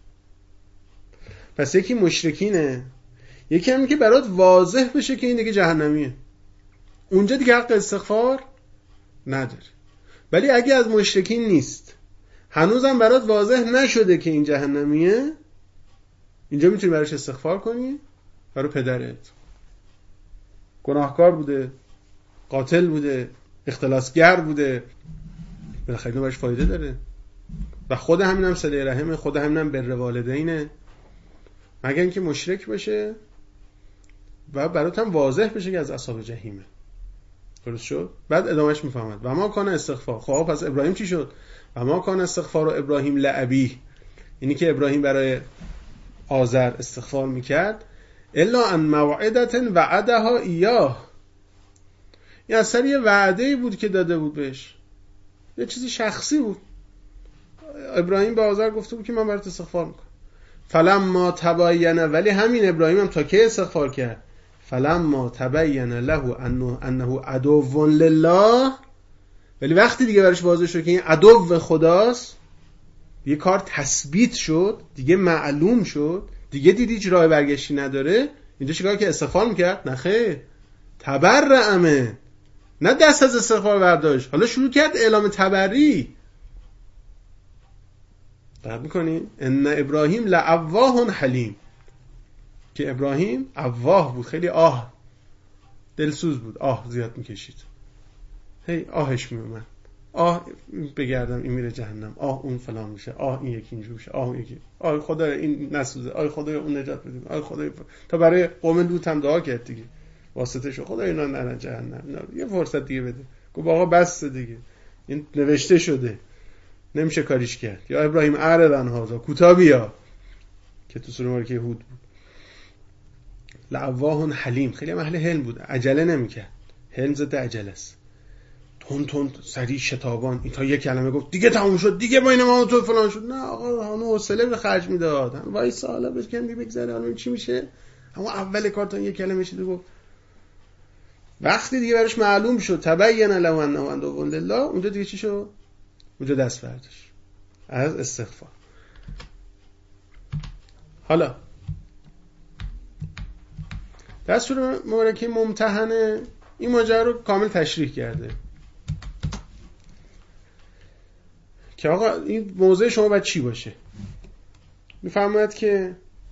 پس یکی مشرکینه، یکی هم که برات واضح بشه که این دیگه جهنمیه، اونجا دیگه حق استغفار نداری. ولی اگه از مشرکین نیست، هنوزم برات واضح نشده که این جهنمیه، اینجا میتونی براش استغفار کنی. برای پدرت، گناهکار بوده، قاتل بوده، اختلاسگر بوده، بالاخره اینو براش فایده داره. و خود همینم صله رحمه، خود همینم بر والدینه، مگر اینکه مشرک باشه و برات هم واضح بشه که از اصحاب جهیمه. درست شد؟ بعد ادامهش میفهمد و ما کان استغفار. خب پس ابراهیم چی شد؟ و ما کان استغفار و ابراهیم لابیه، اینی که ابراهیم برای آزر استغفار میکرد، الا ان موعدت وعدها ایاه، این اثر یه وعده‌ای بود که داده بود بهش، یه چیزی شخصی بود. ابراهیم به آزر گفته بود که من برات استغفار میکنم. فلما تبین، ولی همین ابراهیم هم تا که استغفار کرد، فلما تبین له انه انه عدو لله، ولی وقتی دیگه براش واضح شد که این عدو خداست، یه کار تثبیت شد، دیگه معلوم شد، دیگه دید هیچ راه برگشتی نداره، اینجا چیکار که استغفار میکرد؟ نه خیر، تبرأ منه، نه دست از استغفار برداشت، حالا شروع کرد اعلام تبری. دقت میکنین؟ ان ابراهیم لأواه حلیم، که ابراهیم اواه بود، خیلی آه دلسوز بود، آه زیاد میکشید، هی آهش میومد، آه بگردم این میره جهنم، آه اون فلان میشه، آه این یکی اینجور میشه، آه اون یکی، آه خدا این نسوزه، آه خدا اون نجات بده، آه خدا تا برای قوم لوط هم دعا کرد دیگه، واسطه شو خدا اینا نرن جهنم، اینا یه فرصت دیگه بده. گفت آقا بس دیگه، این نوشته شده، نمیشه کاریش کرد. یا ابراهیم اعرض هذا، کوتاه بیا، که تو سوره مبارکه هود بود. لأواه حلیم، خیلی اهل حلم بود، عجله نمیکرد. حلم ضد عجله است. تون تون سریع شتابان، این تا یک کلمه گفت دیگه تموم شد، دیگه بین ما و تو فلان شد. نه آقا، همون حوصله به خرج میداد، وای سالا بکن بگذره، الان چی میشه؟ اما اول کار تا یک کلمه شد گفت. وقتی دیگه براش معلوم شد تبین له انه عدو لله، اونجا دیگه چی شد؟ اونجا دست برداشت از استغفار. حالا در سوره مبارکه ممتحنه این ماجرا رو کامل تشریح کرده که آقا این موضوع شما باید چی باشه. میفرماید که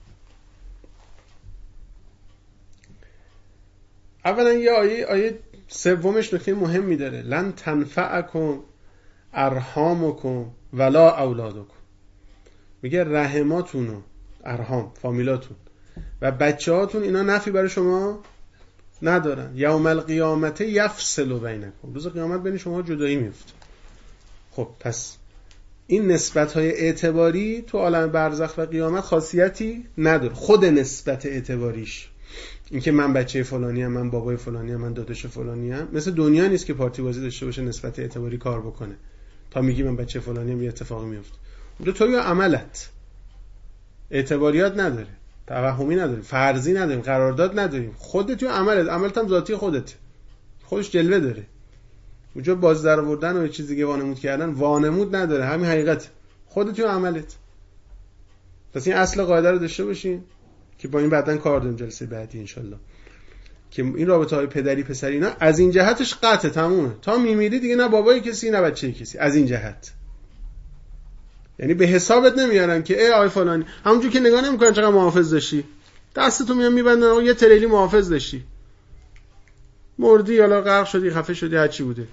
اولا یه آیه آیه سومش نکته مهمی داره، لن تنفعکم ارحامکم ولا اولادکم، میگه رحماتون و ارحام فامیلاتون و بچه‌هاتون اینا نفعی برای شما ندارن. یوم القیامت یفصل بینکم، روز قیامت بین شما جدایی میفته. خب پس این نسبت‌های اعتباری تو عالم برزخ و قیامت خاصیتی نداره، خود نسبت اعتباریش، اینکه من بچه فلانی ام، من بابای فلانی ام، من داداش فلانی ام، مثل دنیا نیست که پارتی بازی داشته باشه نسبت اعتباری کار بکنه تا میگی من بچه فلانی ام یه اتفاقی میفته. اونجا توی و عملت اعتباریات نداره، توهمی نداره، فرضی نداریم، قرارداد نداریم، خودت و عملت. عملت هم ذاتی خودت، خودش جلوه داره. اونجا باز در آوردن و یه چیز دیگه وانمود کردن وانمود نداره، همین حقیقت خودت و عملت. پس این اصل قاعده رو داشته باشین که با این بعداً کار داریم جلسه بعدی انشالله، که این رابطه های پدری پسری اینا از این جهتش قطع تمومه، تا میمیری دیگه نه بابای کسی نه بچه کسی. از این جهت یعنی به حسابت نمیارن که ای آی فلانی، همونجور که نگاه نمیکنن چقدر محافظ داشتی، دستتو میان میبندن و یه تریلی محافظ داشتی، مردی یا غرق شدی خفه شدی هر چی بوده،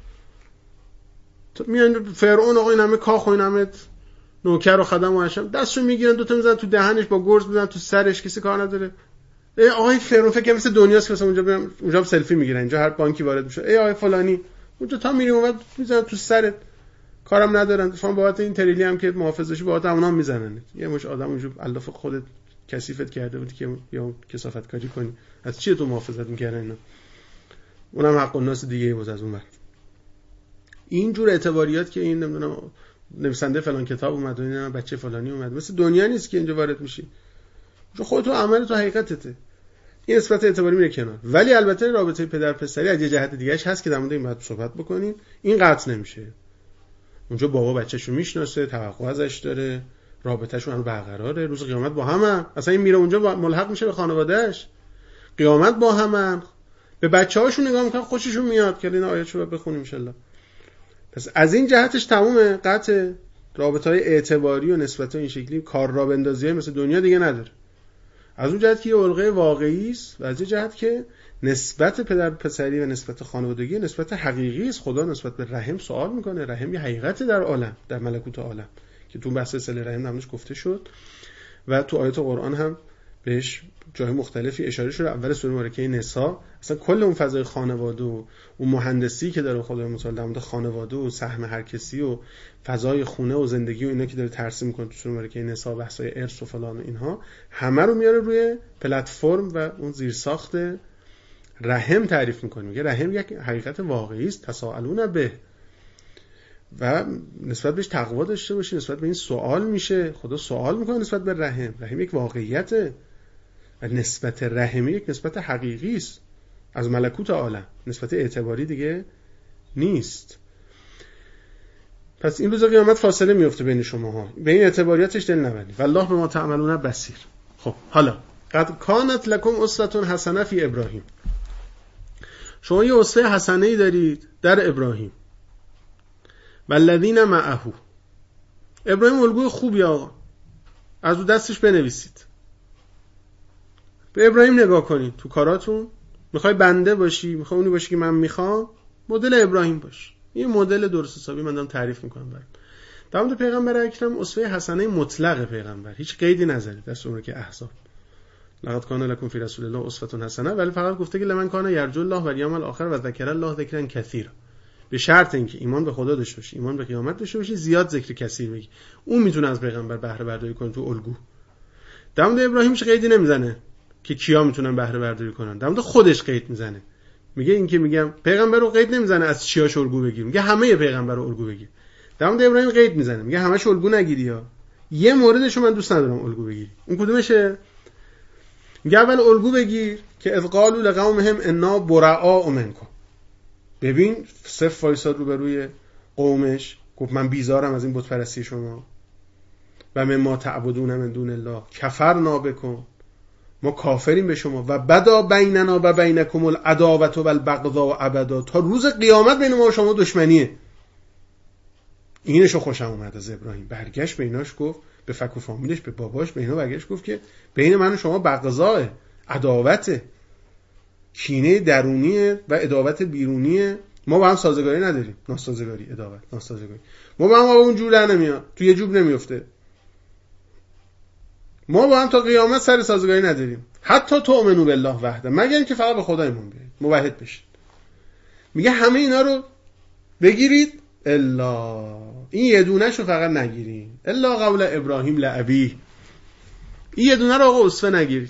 میان فرعون آقا این همه کاخ و این همه نوکر و خدم و حشم دستشو میگیرن دوتا میزنن تو دهنش، با گرز میزنن تو سرش، کسی کار نداره. ای آقای فرعون فکر مثل دنیاست که مثلا اونجا بیان اونجا سلفی میگیرن، اینجا هر بانکی وارد میشه ای آقای فلانی، اونجا تا میریم اون بعد میزنن تو سرت، کارم ندارن. شما بابت این تریلی هم که محافظ باشی بابت اونها میزنن. یه مش آدم اونجا الاف خودت کثیفت کرده بودی که یا کثافت کاری کنی، از چی تو محافظت میکردن اینا؟ اونم حق الناس دیگه بود از اون وقت. اینجور اعتباریات که این نمیدونم نویسنده فلان کتاب اومد و اینا بچه فلانی اومد، مثل دنیا نیست که اینجا وارد میشی. جو خودت تو عمل تو حقیقتته. این نسبت اعتباری میره کنار. ولی البته رابطه پدر پسری از یه جهت دیگه‌اش هست که در مورد این بعد صحبت بکنیم. این قطع نمیشه. اونجا بابا بچه‌شو میشناسه، توقع ازش داره، رابطه‌شون هنوز برقراره، روز قیامت با همن. اصلا این میره اونجا ملحق میشه به خانواده‌اش. قیامت با همن. به بچه‌هاشون نگاه میکنن خوششون میاد که اینا آیاتشو بخونیم ان شاءالله. پس از این جهتش تمومه، قطع. رابطه‌های اعتباری و نسبت‌های این شکلی کار را بندازیه مثل دنیا دیگه نداره. از اون جهت که یه القه واقعی است و از این جهت که نسبت پدر پسری و نسبت خانوادگی نسبت حقیقی است. خدا نسبت به رحم سوال میکنه. رحم یه حقیقت در عالم، در ملکوت عالم که تو بحث صله رحم نمونش گفته شد و تو آیات قرآن هم بهش جای مختلفی اشاره شده. اول سوره مبارکه نساء اصلا کل اون فضای خانواده و اون مهندسی که داره خدای متعال در مورد خانواده و سهم هر کسی و فضای خونه و زندگی و اینا که داره ترسیم میکنه تو سوره مبارکه نساء، بحثای ارث و فلان و اینها همه رو میاره روی پلتفرم و اون زیرساخت رحم تعریف میکنه. میگه رحم یک حقیقت واقعی است، تساءلون به، و نسبت بهش تقوا داشته باشی. نسبت به این سوال میشه، خدا سوال میکنه نسبت به رحم. رحم یک واقعیته و نسبت رحم یک نسبت حقیقی است از ملکوت عالم، نسبت اعتباری دیگه نیست. پس این روز قیامت فاصله میفته بین شماها، به این اعتباریاتش دل نبندید. والله بما تعملون بصیر. خب حالا قد کانت لکم اسوه حسنه فی ابراهیم. شما یه اسوه حسنه‌ای دارید در ابراهیم. والذین معه. ابراهیم الگوی خوبی آقا، از او دستش بنویسید. به ابراهیم نگاه کنید تو کاراتون. میخوای بنده باشی، میخوای اونی باشی که من میخوام، مدل ابراهیم باش. این مدل درست حسابی من دارم تعریف میکنم برات. در مورد پیغمبر اکرم اسوه حسنه مطلق پیغمبر، هیچ قیدی نذارید در سوره که احزاب. لقد کان لکم فی رسول الله اسوه حسنه، ولی فقط گفته که لمن کان یرجو الله و الیوم الاخر و ذکر الله ذکرا کثیرا. به شرط اینکه ایمان به خدا داشته باشی، ایمان به قیامت داشته باشی، زیاد ذکر کثیر بگی. اون میتونه از پیغمبر بهره برداری کنه تو الگو. در مورد ابراهیم چه قیدی نمیزنه که کیا میتونن بهره برداری کنن. در مورد خودش قید میزنه. میگه این که میگم پیغمبر رو قید نمیزنه از چیاش الگو بگیر، میگه همه پیغمبر رو الگو بگیر. در مورد ابراهیم قید میزنه، میگه همش الگو نگیری ها، یه موردشو من دوست ندارم الگو بگیری. اون کدومشه؟ میگه اول الگو بگیر که اذ قالوا لقومهم انا براء منکم. ببین صف وایساد رو بروی قومش گفت من بیزارم از این بت پرستی شما و مما تعبدون من دون الله کفرنا بکم، ما کافریم به شما و بدا بیننا و بینکم العداوه و البغضاء ابدا، تا روز قیامت بین ما و شما دشمنیه. اینشو خوشم اومد از ابراهیم. برگشت به ایناش گفت، به فک و فامیلش، به باباش، به اینا برگشت گفت که بین من و شما بغضاء، عداوته، کینه درونیه و عداوت بیرونیه. ما با هم سازگاری نداریم، ناسازگاری، عداوت، ناسازگاری. ما با هم اون جور در نمیاد، تو یه جوب نمیفته. ما با هم تا قیامت سر سازگاری نداریم. حتی تؤمنوا بالله وحده، مگر اینکه فقط به خدا ایمان بیارید، موحد بشید. میگه همه اینا رو بگیرید الا این یه دونه‌شو فقط نگیرید. الا قول ابراهیم لابیه، این یه دونه رو آقا اسوه نگیرید.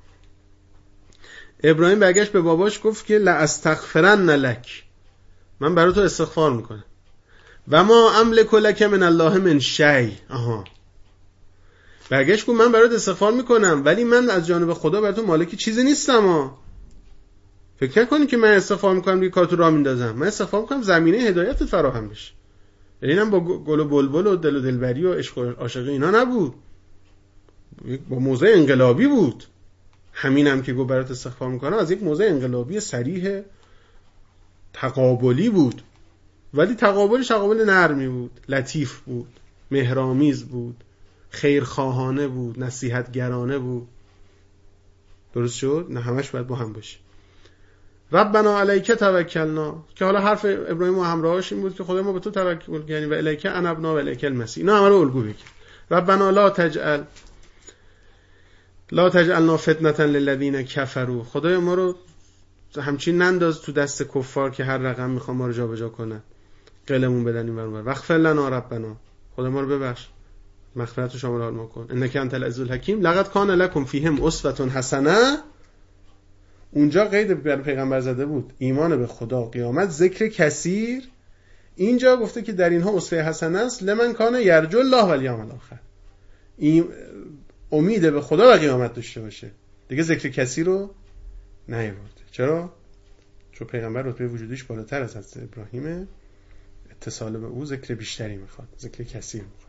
ابراهیم برگشت به باباش گفت که لا استغفرن لک، من برای تو استغفار میکنم. و ما املک لک من الله من شیء. آها، برگشت گفت من برات استغفار میکنم ولی من از جانب خدا برات مالک چیزی نیستم. ها، فکر نکنی که من استغفار میکنم دیگه کارتو راه میندازم. من استغفار میکنم زمینه هدایتت فراهم بشه. اینم با گل و بلبل و دل و دلبری و عشق و عاشقی اینا نبود، با موضع انقلابی بود. همینم که گفت برات استغفار میکنم از یک موضع انقلابی صریح تقابلی بود، ولی تقابلش تقابل نرمی بود، لطیف بود، مهرآمیز بود، خیرخواهانه بود، نصیحتگرانه بود. درست شد؟ نه همش باید با هم باشه. ربنا علیک توکلنا، که حالا حرف ابراهیم و همراهاش این بود که خدای ما به تو توکل کردیم، و الیک انبنا و الیک المصیر. اینا همه رو الگو بگیر. ربنا لا تجعل لا تجعلنا فتنة للذین کفروا، خدای ما رو همچین ننداز تو دست کفار که هر رقم میخوام ما رو جابجا کنن، قلمون بدن این برون. واغفر لنا ربنا، خدای ما رو ببخش، مغفرت رو شامل حال ما کن. انک انت العزیز الحکیم. لقد کان لکم فیهم اسوة حسنه، اونجا قید بر پیغمبر زده بود ایمان به خدا، قیامت، ذکر کثیر. اینجا گفته که در اینها اسوه حسنه است لمن کان یرجو الله و الیوم الاخر، امید به خدا و قیامت داشته باشه. دیگه ذکر کثیر رو نیاورده. چرا؟ چون پیغمبر رتبه وجودیش بالاتر از حضرت ابراهیم، اتصال به او ذکر بیشتری میخواد، ذکر کثیر میخواد.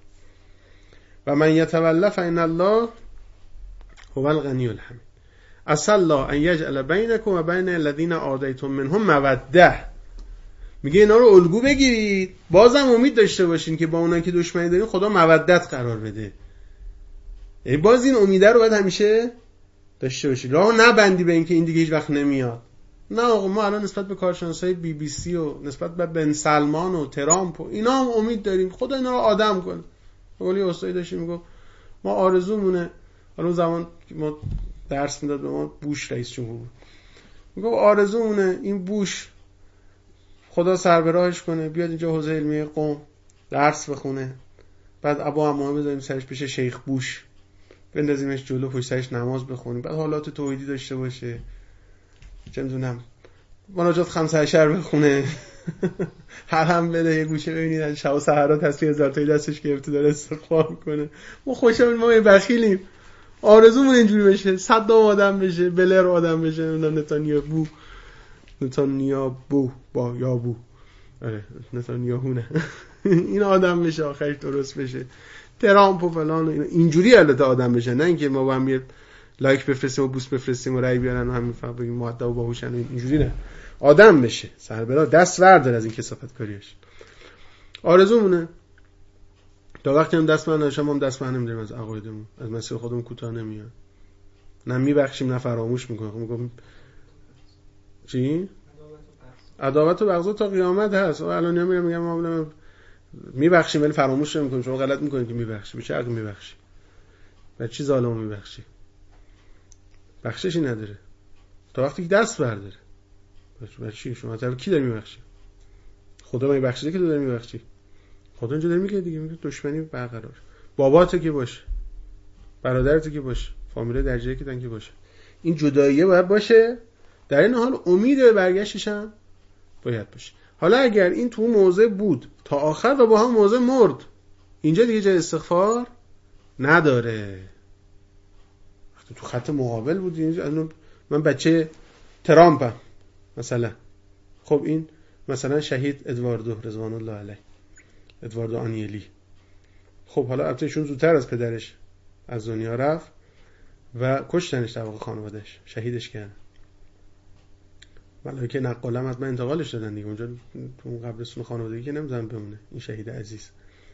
و من یتولی فإن الله هو الغنی الحمید. عسى الله ان یجعل بینکم و بین الذین عادیتم منهم موده. میگه اینا رو الگو بگیرید، بازم امید داشته باشین که با اونایی که دشمنی دارین خدا مودت قرار بده. یعنی باز این امیده رو باید همیشه داشته باشید، راه نبندی به این که این دیگه هیچ وقت نمیاد. نه آقا، ما الان نسبت به کارشناسای بی بی سی و نسبت به بن سلمان و ترامپ و اینا هم امید داریم خدا اینا رو آدم کنه. ولی استادی داشتیم میگه ما آرزومونه، حالا اون زمان ما درس میداد به ما بوش رئیس جمهور بود، میگه آرزومونه این بوش خدا سربراهش کنه بیاد اینجا حوزه علمی قم درس بخونه، بعد ابا عمامه بذاریم سرش پیش شیخ بوش، بندازیمش جلو پشت سرش نماز بخونیم، بعد حالات توحیدی داشته باشه، چه میدونم مناجات خمسه عشر بخونه، هر هم بده یه گوشه ببینید شب و سحرا تصویر هزار تایی دستش گرفته داره استغفار میکنه. ما خوشمون ما بخیلیم، آرزومون اینجوری بشه، صدام آدم بشه، بلر آدم بشه، نمیدونم نتانیاهو نتانیاهو با یابو آره نتانیاهو نه این آدم بشه آخرش درست بشه، ترامپ و فلان و اینا اینجوری البته آدم بشه، نه اینکه ما با هم یه لایک بفرستیم و بوست بفرستیم و رای بیارن و همین فقط بگیم مؤدب و باهوشن، اینجوری نه، آدم بشه، سربرا دست وردار از این کثافت کاریش. آرزومونه تا وقتی هم دست من نشم هم دست من نمیداریم از عقایدمون، از مسیر خودمون کوتاه نمیاد، نه میبخشیم نه فراموش میکنیم. میگم چی؟ عداوت و بغضا تا قیامت هست. الان میام میگم ما میبخشیم ولی فراموش نمیکنیم. شما غلط میکنید که میبخشی، به چه عقل میبخشی؟ به چی ظالمو میبخشی؟ بخششی نداره تا وقتی که دست برداره. برای چی شما طرف کی داری میبخشی؟ خدا میبخشه که تو داری میبخشی. خدا اینجا داره میگه دیگه، میگه دشمنی برقرار، باباته که باشه، برادرته که باشه، فامیل درجه‌ای که دنگی باشه، این جداییه باید باشه، در این حال امید به برگشتش هم باید باشه. حالا اگر این تو موضع بود تا آخر و با هم موضع مرد، اینجا دیگه جای استغفار نداره. وقتی تو خط مقابل بود، اینجا من بچه ترامپم مثلا، خب این مثلا شهید ادواردو رضوان الله علیه، ادواردو آنیلی، خب حالا البته ایشون زودتر از پدرش از دنیا رفت و کشتنش در واقع خانواده‌اش، شهیدش کردن. ملائکه نقالم از من انتقالش دادن دیگه، اونجا تو اون قبرستون خانوادگی که نمیذارن بمونه این شهید عزیز.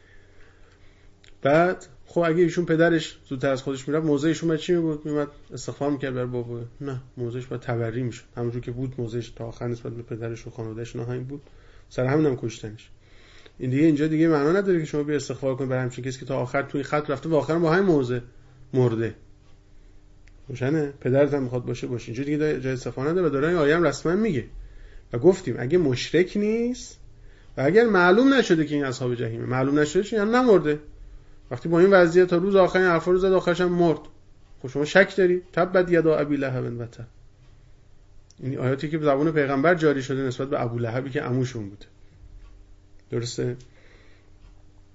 بعد خب اگه ایشون پدرش زودتر از خودش میرفت، موضع ایشون چی میبود؟ میومد استغفار میکرد برای بابا؟ نه، موضعش باید تبری میشد، همونجور که بود موضعش تا آخر نسبت به پدرش و خانواده‌اش نهایی بود، سر همین هم کشتنش. این دیگه اینجا دیگه معنا نداره که شما بیا استغفار کنید برای همچین کسی که تا آخر توی خط رفته و آخر با همین موضع مرده. روشنه؟ پدرت هم میخواد باشه باشه، اینجا دیگه جای استغفار نداره. و داره این آیه هم رسما میگه و گفتیم اگه مشرک نیست و اگر معلوم نشده که این اصحاب جحیمه، معلوم نشده چون یعنی نمرده، وقتی با این وضعیت تا روز آخر این حرفا رو زد آخرش هم مرد، خب شما شک داری؟ تبت یدا ابی لهب و تب، این آیاتی که به زبان پیغمبر جاری شده نسبت به ابو لهبی که عموشون بود. درسته؟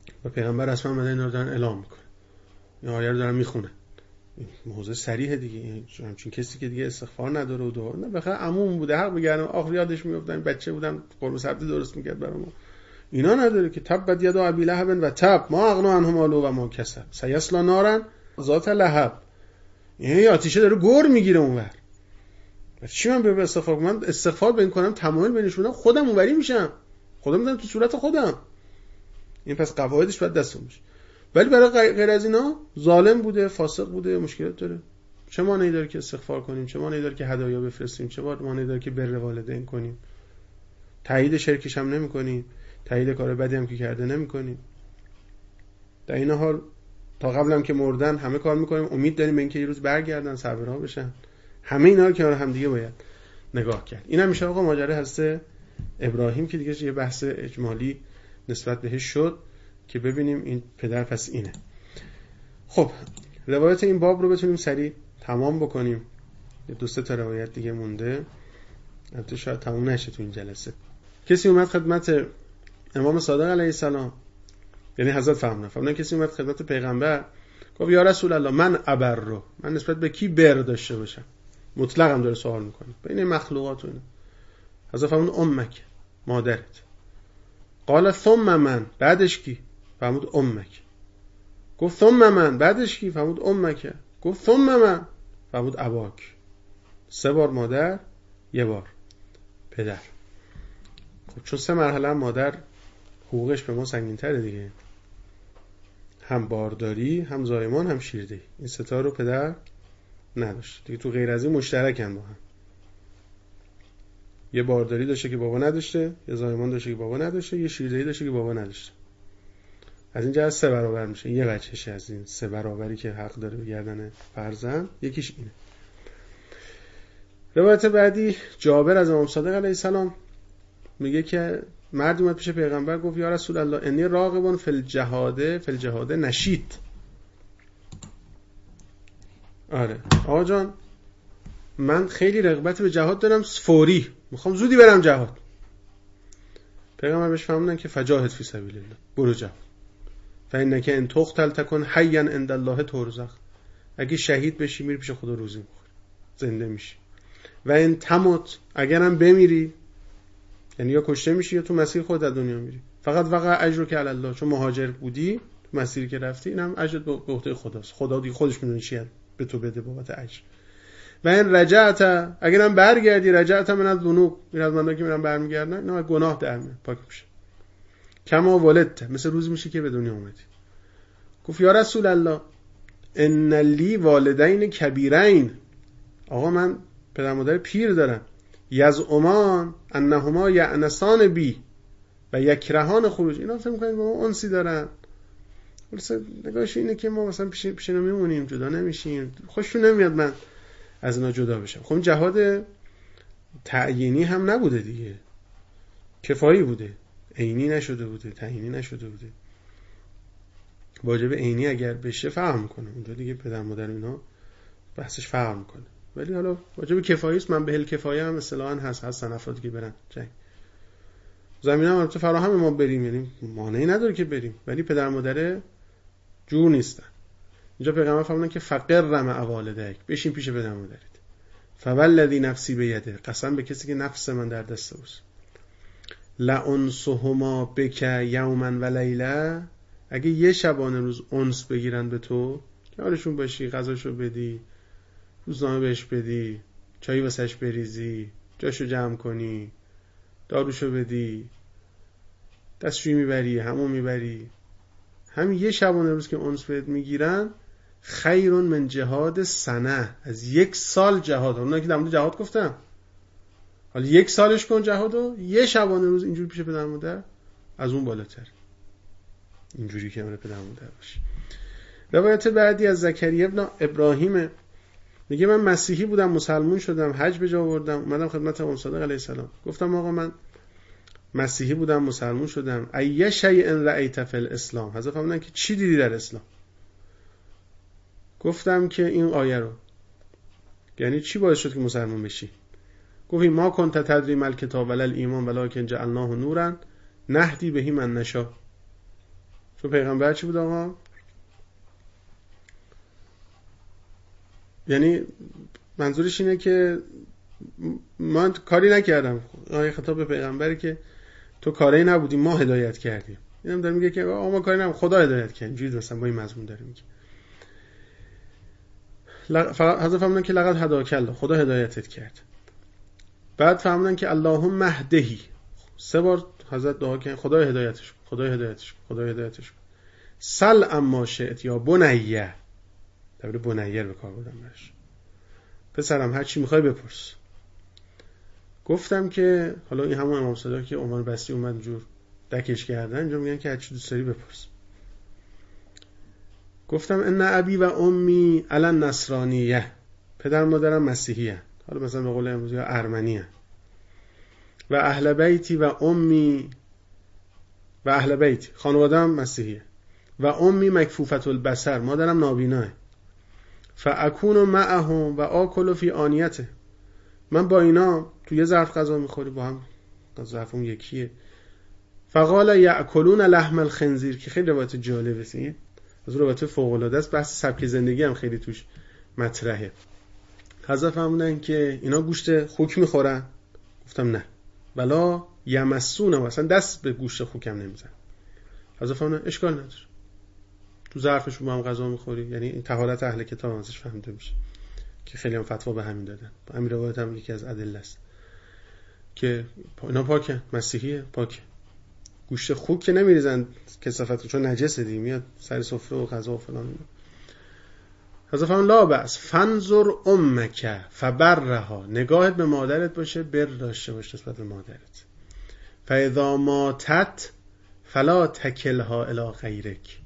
و پیغمبر رسما اومدن اینا رو دارن اعلام میکنه، این آیه رو دارن میخونن. این موضوع صریحه دیگه، همچین کسی که دیگه استغفار نداره و دعا نه، بخاطر عموم بوده حق بگردم آخر یادش میافتن بچه بودم قرمه سبزی درست میکرد برامون، اینا نداره که تبت یدا ابی لهب و تب ما اغنا عنه ماله و ما کسب سیصلی نارا ذات لهب. یعنی آتیشه داره گور میگیره اونور. چی من به استغفار کنم؟ من استغفار بین کنم تمایل بینش بدم خودم اونوری میشم، خودم میذارم تو صورت خودم. این پس قواعدش باید دستم بشه. ولی برای غیر از اینا ظالم بوده، فاسق بوده، مشکلات داره. چه مانعی داره که استغفار کنیم؟ چه مانعی داره که هدایا بفرستیم؟ چه مانعی داره که بر والدین کنیم؟ تایید شرکش هم نمی‌کنیم، تایید کار بدی هم که کرده نمی‌کنیم. در این حال تا قبلم که مردن همه کار می‌کنیم، امید داریم به اینکه یه روز برگردن، صبرها بشن. همه اینا رو کنار هم دیگه باید نگاه کرد. اینم میشه آقا ماجرا حضرت ابراهیم که دیگه یه بحث اجمالی نسبت بهش شد که ببینیم این پدر پس اینه. خب روایت این باب رو بتونیم سریع تمام بکنیم. یه دو سه تا روایت دیگه مونده، البته شاید تمام نشه تو این جلسه. کسی اومد خدمت امام صادق علیه السلام، یعنی حضرت فهمنا فهمنا کسی اومد خدمت پیغمبر گفت یا رسول الله من ابر رو من نسبت به کی بر داشته باشم؟ مطلق هم داره سوال میکنه بین مخلوقات و اینا. حضرت فرمود امک، مادرت. قال ثم من، بعدش کی؟ فرمود امک. گفت ثم من، بعدش کی؟ فرمود امک. گفت ثم من، فرمود اباک. سه بار مادر، یه بار پدر. خب چون سه مرحله مادر حقوقش به ما سنگین‌تره دیگه، هم بارداری، هم زایمان، هم شیردهی. این سه تا رو پدر نداشت دیگه. تو غیر از این مشترکن با هم. یه بارداری داشته که بابا نداشته، یه زایمان داشته که بابا نداشته، یه شیردهی داشته که بابا نداشته. از اینجا از سه برابر میشه. یه وجهش از این سه برابری که حق داره به گردن فرزند یکیش اینه. روایت بعدی جابر از امام صادق علیه السلام میگه که مرد اومد پیش پیغمبر گفت یا رسول الله انی راغبون فی الجهاد فی الجهاد نشید. آره آقا جان من خیلی رغبت به جهاد دارم، فوری میخوام زودی برم جهاد. پیغمبر بهش فرمودن که فجاهد فی سبیل الله، برو جهاد. فانک ان تقتل تکن حیا عند الله ترزق. اگه شهید بشی میری پیش خدا روزی میخوری، زنده میشی. و ان تموت، اگرم بمیری یعنی یا کشته میشی یا تو مسیر خود از دنیا میری، فقط وقع اجرک علی الله، چون مهاجر بودی تو مسیری که رفتی اینم اجرت به عهده خداست. خدا دیگه خودش میدونه چی به تو بده بابت اجر. و این رجعت، اگرم برگردی رجعت من از ذنوب، این از مندا که میرن برمیگردن نه گناه در میاد پاک میشه. کما ولدت، مثل روز میشه که به دنیا اومدی. گفت یا رسول الله ان لی والدین کبیرین، آقا من پدر مادر پیر دارم. یزعمان انهما یعنسان بی و یکرهان خروج، اینا فکر می‌کنن با ما انسی دارن. مثلا نگاهش اینه که ما مثلا پیش پیش نمیمونیم، جدا نمیشیم، خوششون نمیاد من از اینا جدا بشم. خب جهاد تعیینی هم نبوده دیگه، کفایی بوده، عینی نشده بوده، تعیینی نشده بوده. واجب عینی اگر بشه فهم میکنه اونجا دیگه پدر مادر اینا بحثش فهم میکنه. ولی حالا واجب کفایی است، من به هل کفایه هم اصطلاحاً هست هستن افرادی که برن جنگ. زمینه هم البته فراهم ما بریم، یعنی مانعی نداره که بریم، ولی پدر مادر جور نیستن. اینجا پیغمبر فرمودن که فقر مع والدیک، بشین پیش پدر مادرت. فوالذی نفسی بیده، قسم به کسی که نفس من در دست اوست. لانسهما بک یوما و لیله، اگه یه شبانه روز انس بگیرن به تو، کنارشون باشی، غذاشو بدی، روزنامه بهش بدی، چایی واسش بریزی، جاشو جمع کنی، داروشو بدی، دستشویی میبری، همون میبری، همین یه شبانه روز که انس بهت میگیرن خیرون من جهاد سنه، از یک سال جهاد. اونایی که در مورد جهاد گفتم، حالا یک سالش کن جهادو، یه شبانه روز اینجوری پیش پدر مادر از اون بالاتر، اینجوری که امر پدر مادر باشی. روایت بعدی از زکریا ابن ابراهیم میگه من مسیحی بودم، مسلمون شدم، حج به جا آوردم، اومدم خدمت امام صادق علیه السلام، گفتم آقا من مسیحی بودم، مسلمون شدم، ای شیء رأیت فی الاسلام، حضرت فرمودن که چی دیدی در اسلام؟ گفتم که این آیه رو. یعنی چی باعث شد که مسلمان بشی؟ گفت ما کنت تدری مل کتاب ولا ایمان ولکن جعلناه نورا نهدی بهی من نشاء. تو پیغمبر چی بود آقا؟ یعنی منظورش اینه که من کاری نکردم. آیه خطاب به پیغمبری که تو کاری نبودی، ما هدایت کردیم. اینم داره میگه که آقا ما کاری نبودیم، خدا هدایت کرد. اینجوری مثلا با این مضمون داره میگه. فقط حضرت فهمیدن که لقد هداک الله، خدا هدایتت کرد. بعد فهمیدن که اللهم اهدهی، سه بار حضرت دعا کردن خدا هدایتش کن، خدا هدایتش کن، خدا هدایتش کن. سل اما شئت یا بنیه، در بنیه به کار بردم برش. پسرم هر چی میخوای بپرس. گفتم که حالا این همون امام صادق که عمر بسری اومد جور دکش کردن، اینجا میگن که هر چی دوست داری بپرس. گفتم ان ابی و امی علی النصرانیه، پدر مادرم مسیحیه، حالا مثلا به قول امروزی ارمنیه. و اهل بیتی و امی و اهل بیتی، خانواده‌ام مسیحیه. و امی مکفوفة البصر، مادرم نابیناه. فاکون معهم و آکل فی آنیته، من با اینا تو یه ظرف غذا میخوری، با هم ظرفمون یکیه. فقال یاکلون لحم الخنزیر، که خیلی روایت جالبه، از روایت فوق العاده است. بحث سبک زندگی هم خیلی توش مطرحه. حضرت فرمودن که اینا گوشت خوک میخورن؟ گفتم نه. ولا یمسون، اصلا دست به گوشت خوکم نمیزن. حضرت فرمودن اشکال نداره، تو ظرفشون با هم غذا میخوری. یعنی این طهارت اهل کتاب ازش فهمیده میشه که خیلی هم فتوا به همین دادن. همین روایت هم یکی از ادله است که اینا پاکن، مسیحیه، پاکه. گوشت خوک که نمیریزن کثافت، چون نجسه دی، میاد سر سفره و غذا و فلان. حضرت فرمان لا بأس فانظر امک فبرها، نگاهت به مادرت باشه، بر داشته باش نسبت به مادرت. فاذا ماتت فلا تکلها الی غیرک،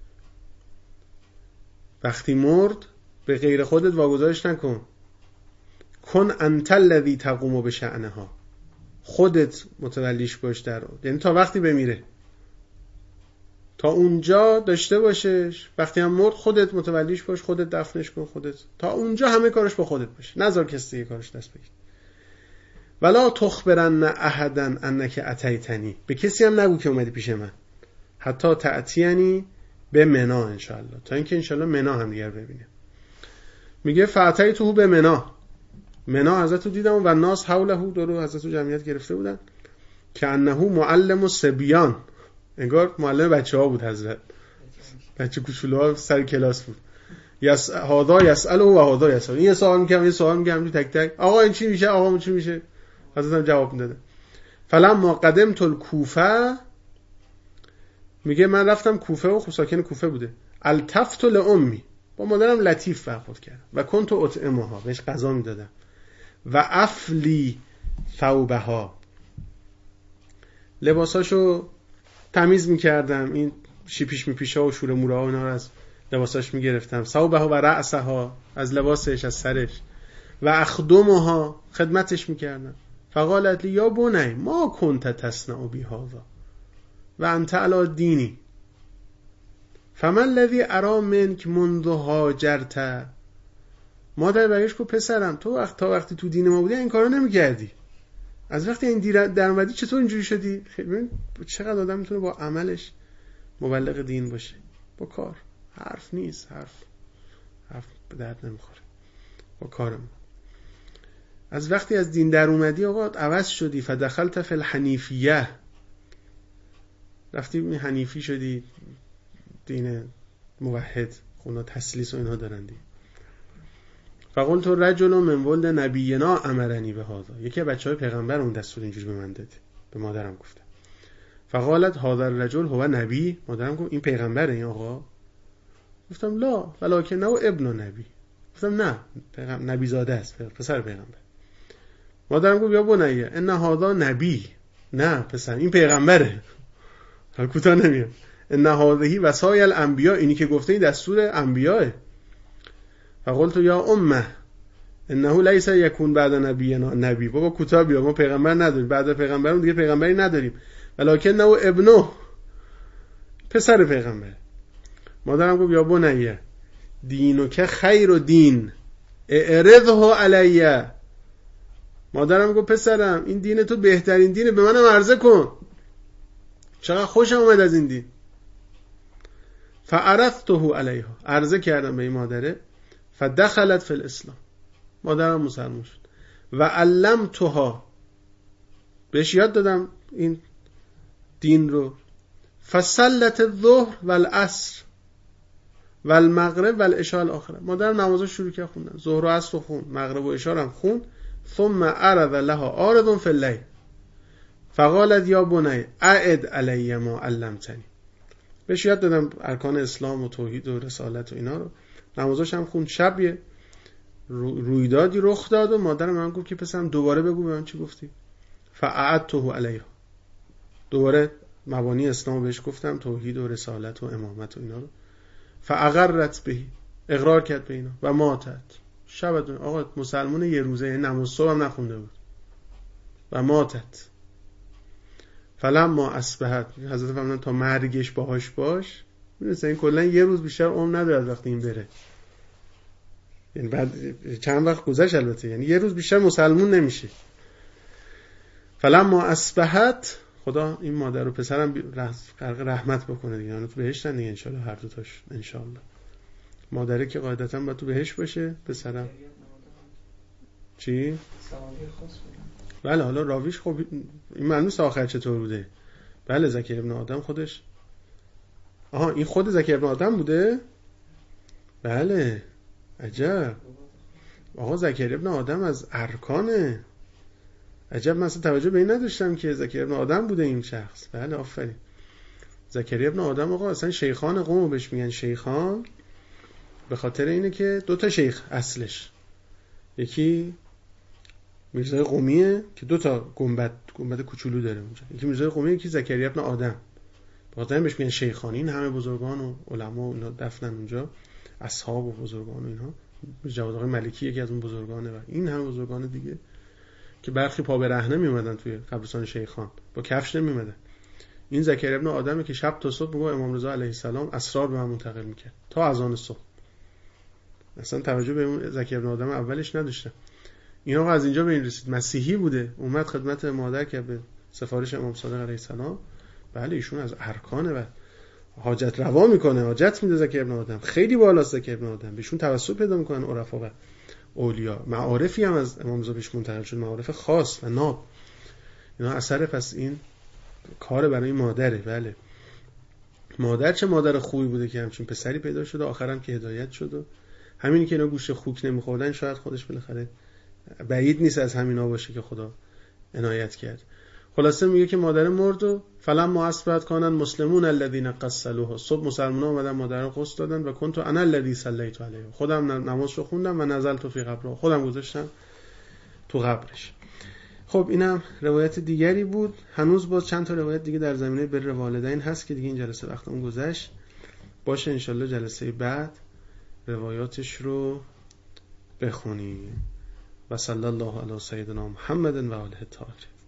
وقتی مرد به غیر خودت واگذارش نکن. کن انت الذی تقوم بشأنها، خودت متولیش باش در، یعنی تا وقتی بمیره، تا اونجا داشته باشش. وقتی هم مرد خودت متولیش باش، خودت دفنش کن، خودت تا اونجا همه کارش با خودت باشه، نذار کسی دیگه کارش دست بگیره. ولا تخبرن احدا انک اتیتنی، به کسی هم نگو که اومدی پیش من. حتی تأتینی به منا ان شاء الله، تا اینکه ان شاء الله منا هم دیگر ببینیم. میگه فاتیتو به منا، منا حضرت رو دیدم و ناس حوله، دور حضرت رو جمعیت گرفته بودن که انه معلم الصبیان، انگار معلم بچه‌ها بود حضرت، بچه کوچولوها سر کلاس بود. یس هاذا یسأله و هاذا یسأل، این سوال میگم، این سوال میگم، تک تک آقا این چی میشه، آقا اون چی میشه، حضرت هم جواب میدادن. فلما قدمت الکوفه، میگه من رفتم کوفه و خب ساکن کوفه بوده. التفت لأمی، با مادرم لطیف برخورد کردم. و کنت اطعمها، بهش غذا میدادم. و افلی ثوبها، لباساشو تمیز میکردم، این شیپیش میپیشا و شوره موره ها اینا رو از لباساش میگرفتم. ثوبها و رأسها، از لباسش، از سرش. و اخدمها، خدمتش میکردم. فقالت لی یا بنی ما کنت تصنع بی هذا و انت علی دینی فمن الذی ارا منک منذ هاجرت. مادر برگشت گفت پسرم تو وقت تا وقتی تو دین ما بودی این کارو نمی‌کردی، از وقتی این در اومدی چطور اینجوری شدی؟ ببین چقدر آدم میتونه با عملش مبلغ دین باشه، با کار. حرف نیست، حرف حرف به درد نمیخوره، با کارم. از وقتی از دین در اومدی آقا عوض شدی. فدخلت فی الحنیفیه، رفتی حنیفی شدی، دین موحد، اونا تسلیس و اینها دارن دی. فقلت رجل من ولد نبینا امرنی به هذا، یکی از بچهای پیغمبر اون دستور اینجوری به من داد، به مادرم گفته. فقالت هذا الرجل هو نبی، مادرم گفت این پیغمبره این آقا؟ گفتم لا ولکنه ابن نبی، گفتم نه پیغمبر نبی زاده است، پسر پیغمبر. مادرم گفت یا بنیه ان هذا نبی، نه پسر این پیغمبره، حالا کوتاه نمیاد. ان هذه وصایا الانبیاء، اینی که گفته این دستور انبیاءه. فقلت یا امه انه لیس یکون بعد نبینا نبی، بابا کوتاه بیا، ما پیغمبر نداریم، بعد پیغمبرمون دیگه پیغمبری نداریم. ولکنه ابنه، پسر پیغمبر. مادرم گفت یا بنیه دینک خیر و دین اعرضه علیه. مادرم گفت پسرم این دین تو بهترین دینه، به منم عرضه کن، چقدر خوشم اومد از این دین. فعرضته علیها، عرضه کردم به این مادره، فدخلت فی الاسلام، مادرم مسلمان شد. و علمتها، بهش یاد دادم این دین رو. فصلت الظهر والعصر والمغرب والعشاء الاخره، مادرم نمازا شروع کرد خوندن، ظهر و عصر خون، مغرب و عشاء هم خون. ثم عرض لها عارض فی الليل فقالت یا بنی اعد علی ما علمتنی، بهش یاد دادم ارکان اسلام و توحید و رسالت و اینا رو، نمازاش هم خوند. شب یه رویدادی رخ داد و مادرم من گفت که پسرم دوباره بگو به من چی گفتی. فاعدته علیها، دوباره مبانی اسلام بهش گفتم، توحید و رسالت و امامت و اینا رو. فاقرت به، اقرار کرد به اینا. و ماتت، شب آقا مسلمان یه روزه، نماز صبح هم نخونده بود. و ماتت فلما اصبحت، حضرت فرمودن تا مرگش باهاش باش. میدونید این کلا یه روز بیشتر عمر نداره از وقتی این بره، یعنی بعد چند وقت گذشت البته، یعنی یه روز بیشتر مسلمون نمیشه. فلما اصبحت، خدا این مادر و پسرم رحمت بکنه دیگه، اونا تو بهشتن دیگه ان شاء الله، هر دو تاش ان شاء الله. مادره که قاعدتا باید تو بهشت باشه، پسرم چی؟ بله حالا راویش خب این معلومه آخر چطور بوده. بله زکریا ابن آدم خودش، آها این خود زکریا ابن آدم بوده. بله عجب، آقا زکریا ابن آدم از ارکانه. عجب، من اصلا توجه به این نداشتم که زکریا ابن آدم بوده این شخص. بله آفرین. زکریا ابن آدم آقا اصلا شیخان قوم بهش میگن شیخان، به خاطر اینه که دو تا شیخ اصلش، یکی میرزای قومیه که دو تا گنبد گنبد کوچولو داره اونجا، یکی میرزای قومیه، یکی زکریا ابن آدم. به خاطر این بهش میگن شیخان. این همه بزرگان و علما و اینا دفنن اونجا، اصحاب و بزرگان و اینها. جواد آقای ملکی یکی از اون بزرگانه و این همه بزرگان دیگه که برخی پا به رهنه میومدن توی قبرستان شیخان، با کفش نمیومدن. این زکریا ابن آدمه که شب تا صبح میگه امام رضا علیه السلام اسرار به من منتقل میکرد تا اذان صبح. اصلا توجه به اون زکریا ابن آدم اولش نداشتم. این آقا از اینجا به این رسید، مسیحی بوده، اومد خدمت مادر که به سفارش امام صادق علیه السلام. بله ایشون از ارکانه و حاجت روا میکنه، حاجت میده زکریا ابن آدم، خیلی بالاست زکریا ابن آدم، بهشون توسل پیدا میکنن عرفا و اولیا. معارفی هم از امام رضا بهش منتقل شد، معارف خاص و ناب. اینا اثر پس این کار برای مادره. بله مادر چه مادر خوبی بوده که همچین پسری پیدا شد و آخرام که هدایت شد. و همین که اینا گوشت خوک نمیخوردن شاید خودش بالاخره بعید نیست از همینا باشه که خدا عنایت کرد. خلاصه میگه که مادر مرد و فلما اصبحت کانن مسلمون الذين قسلوها، صبح مسلمان‌ها اومدن مادر رو غسل دادن. و کنت انا الذي صليت عليه، خودم نماز رو خوندم و نزلت فی قبره، خودم گذاشتم تو قبرش. خب اینم روایت دیگری بود. هنوز باز چند تا روایت دیگه در زمینه بر والدین هست که دیگه این جلسه وقتمون گذشت. باشه انشالله جلسه بعد روایاتش رو بخونیم. و صلی الله علی سیدنا محمد و آله الطاهرین.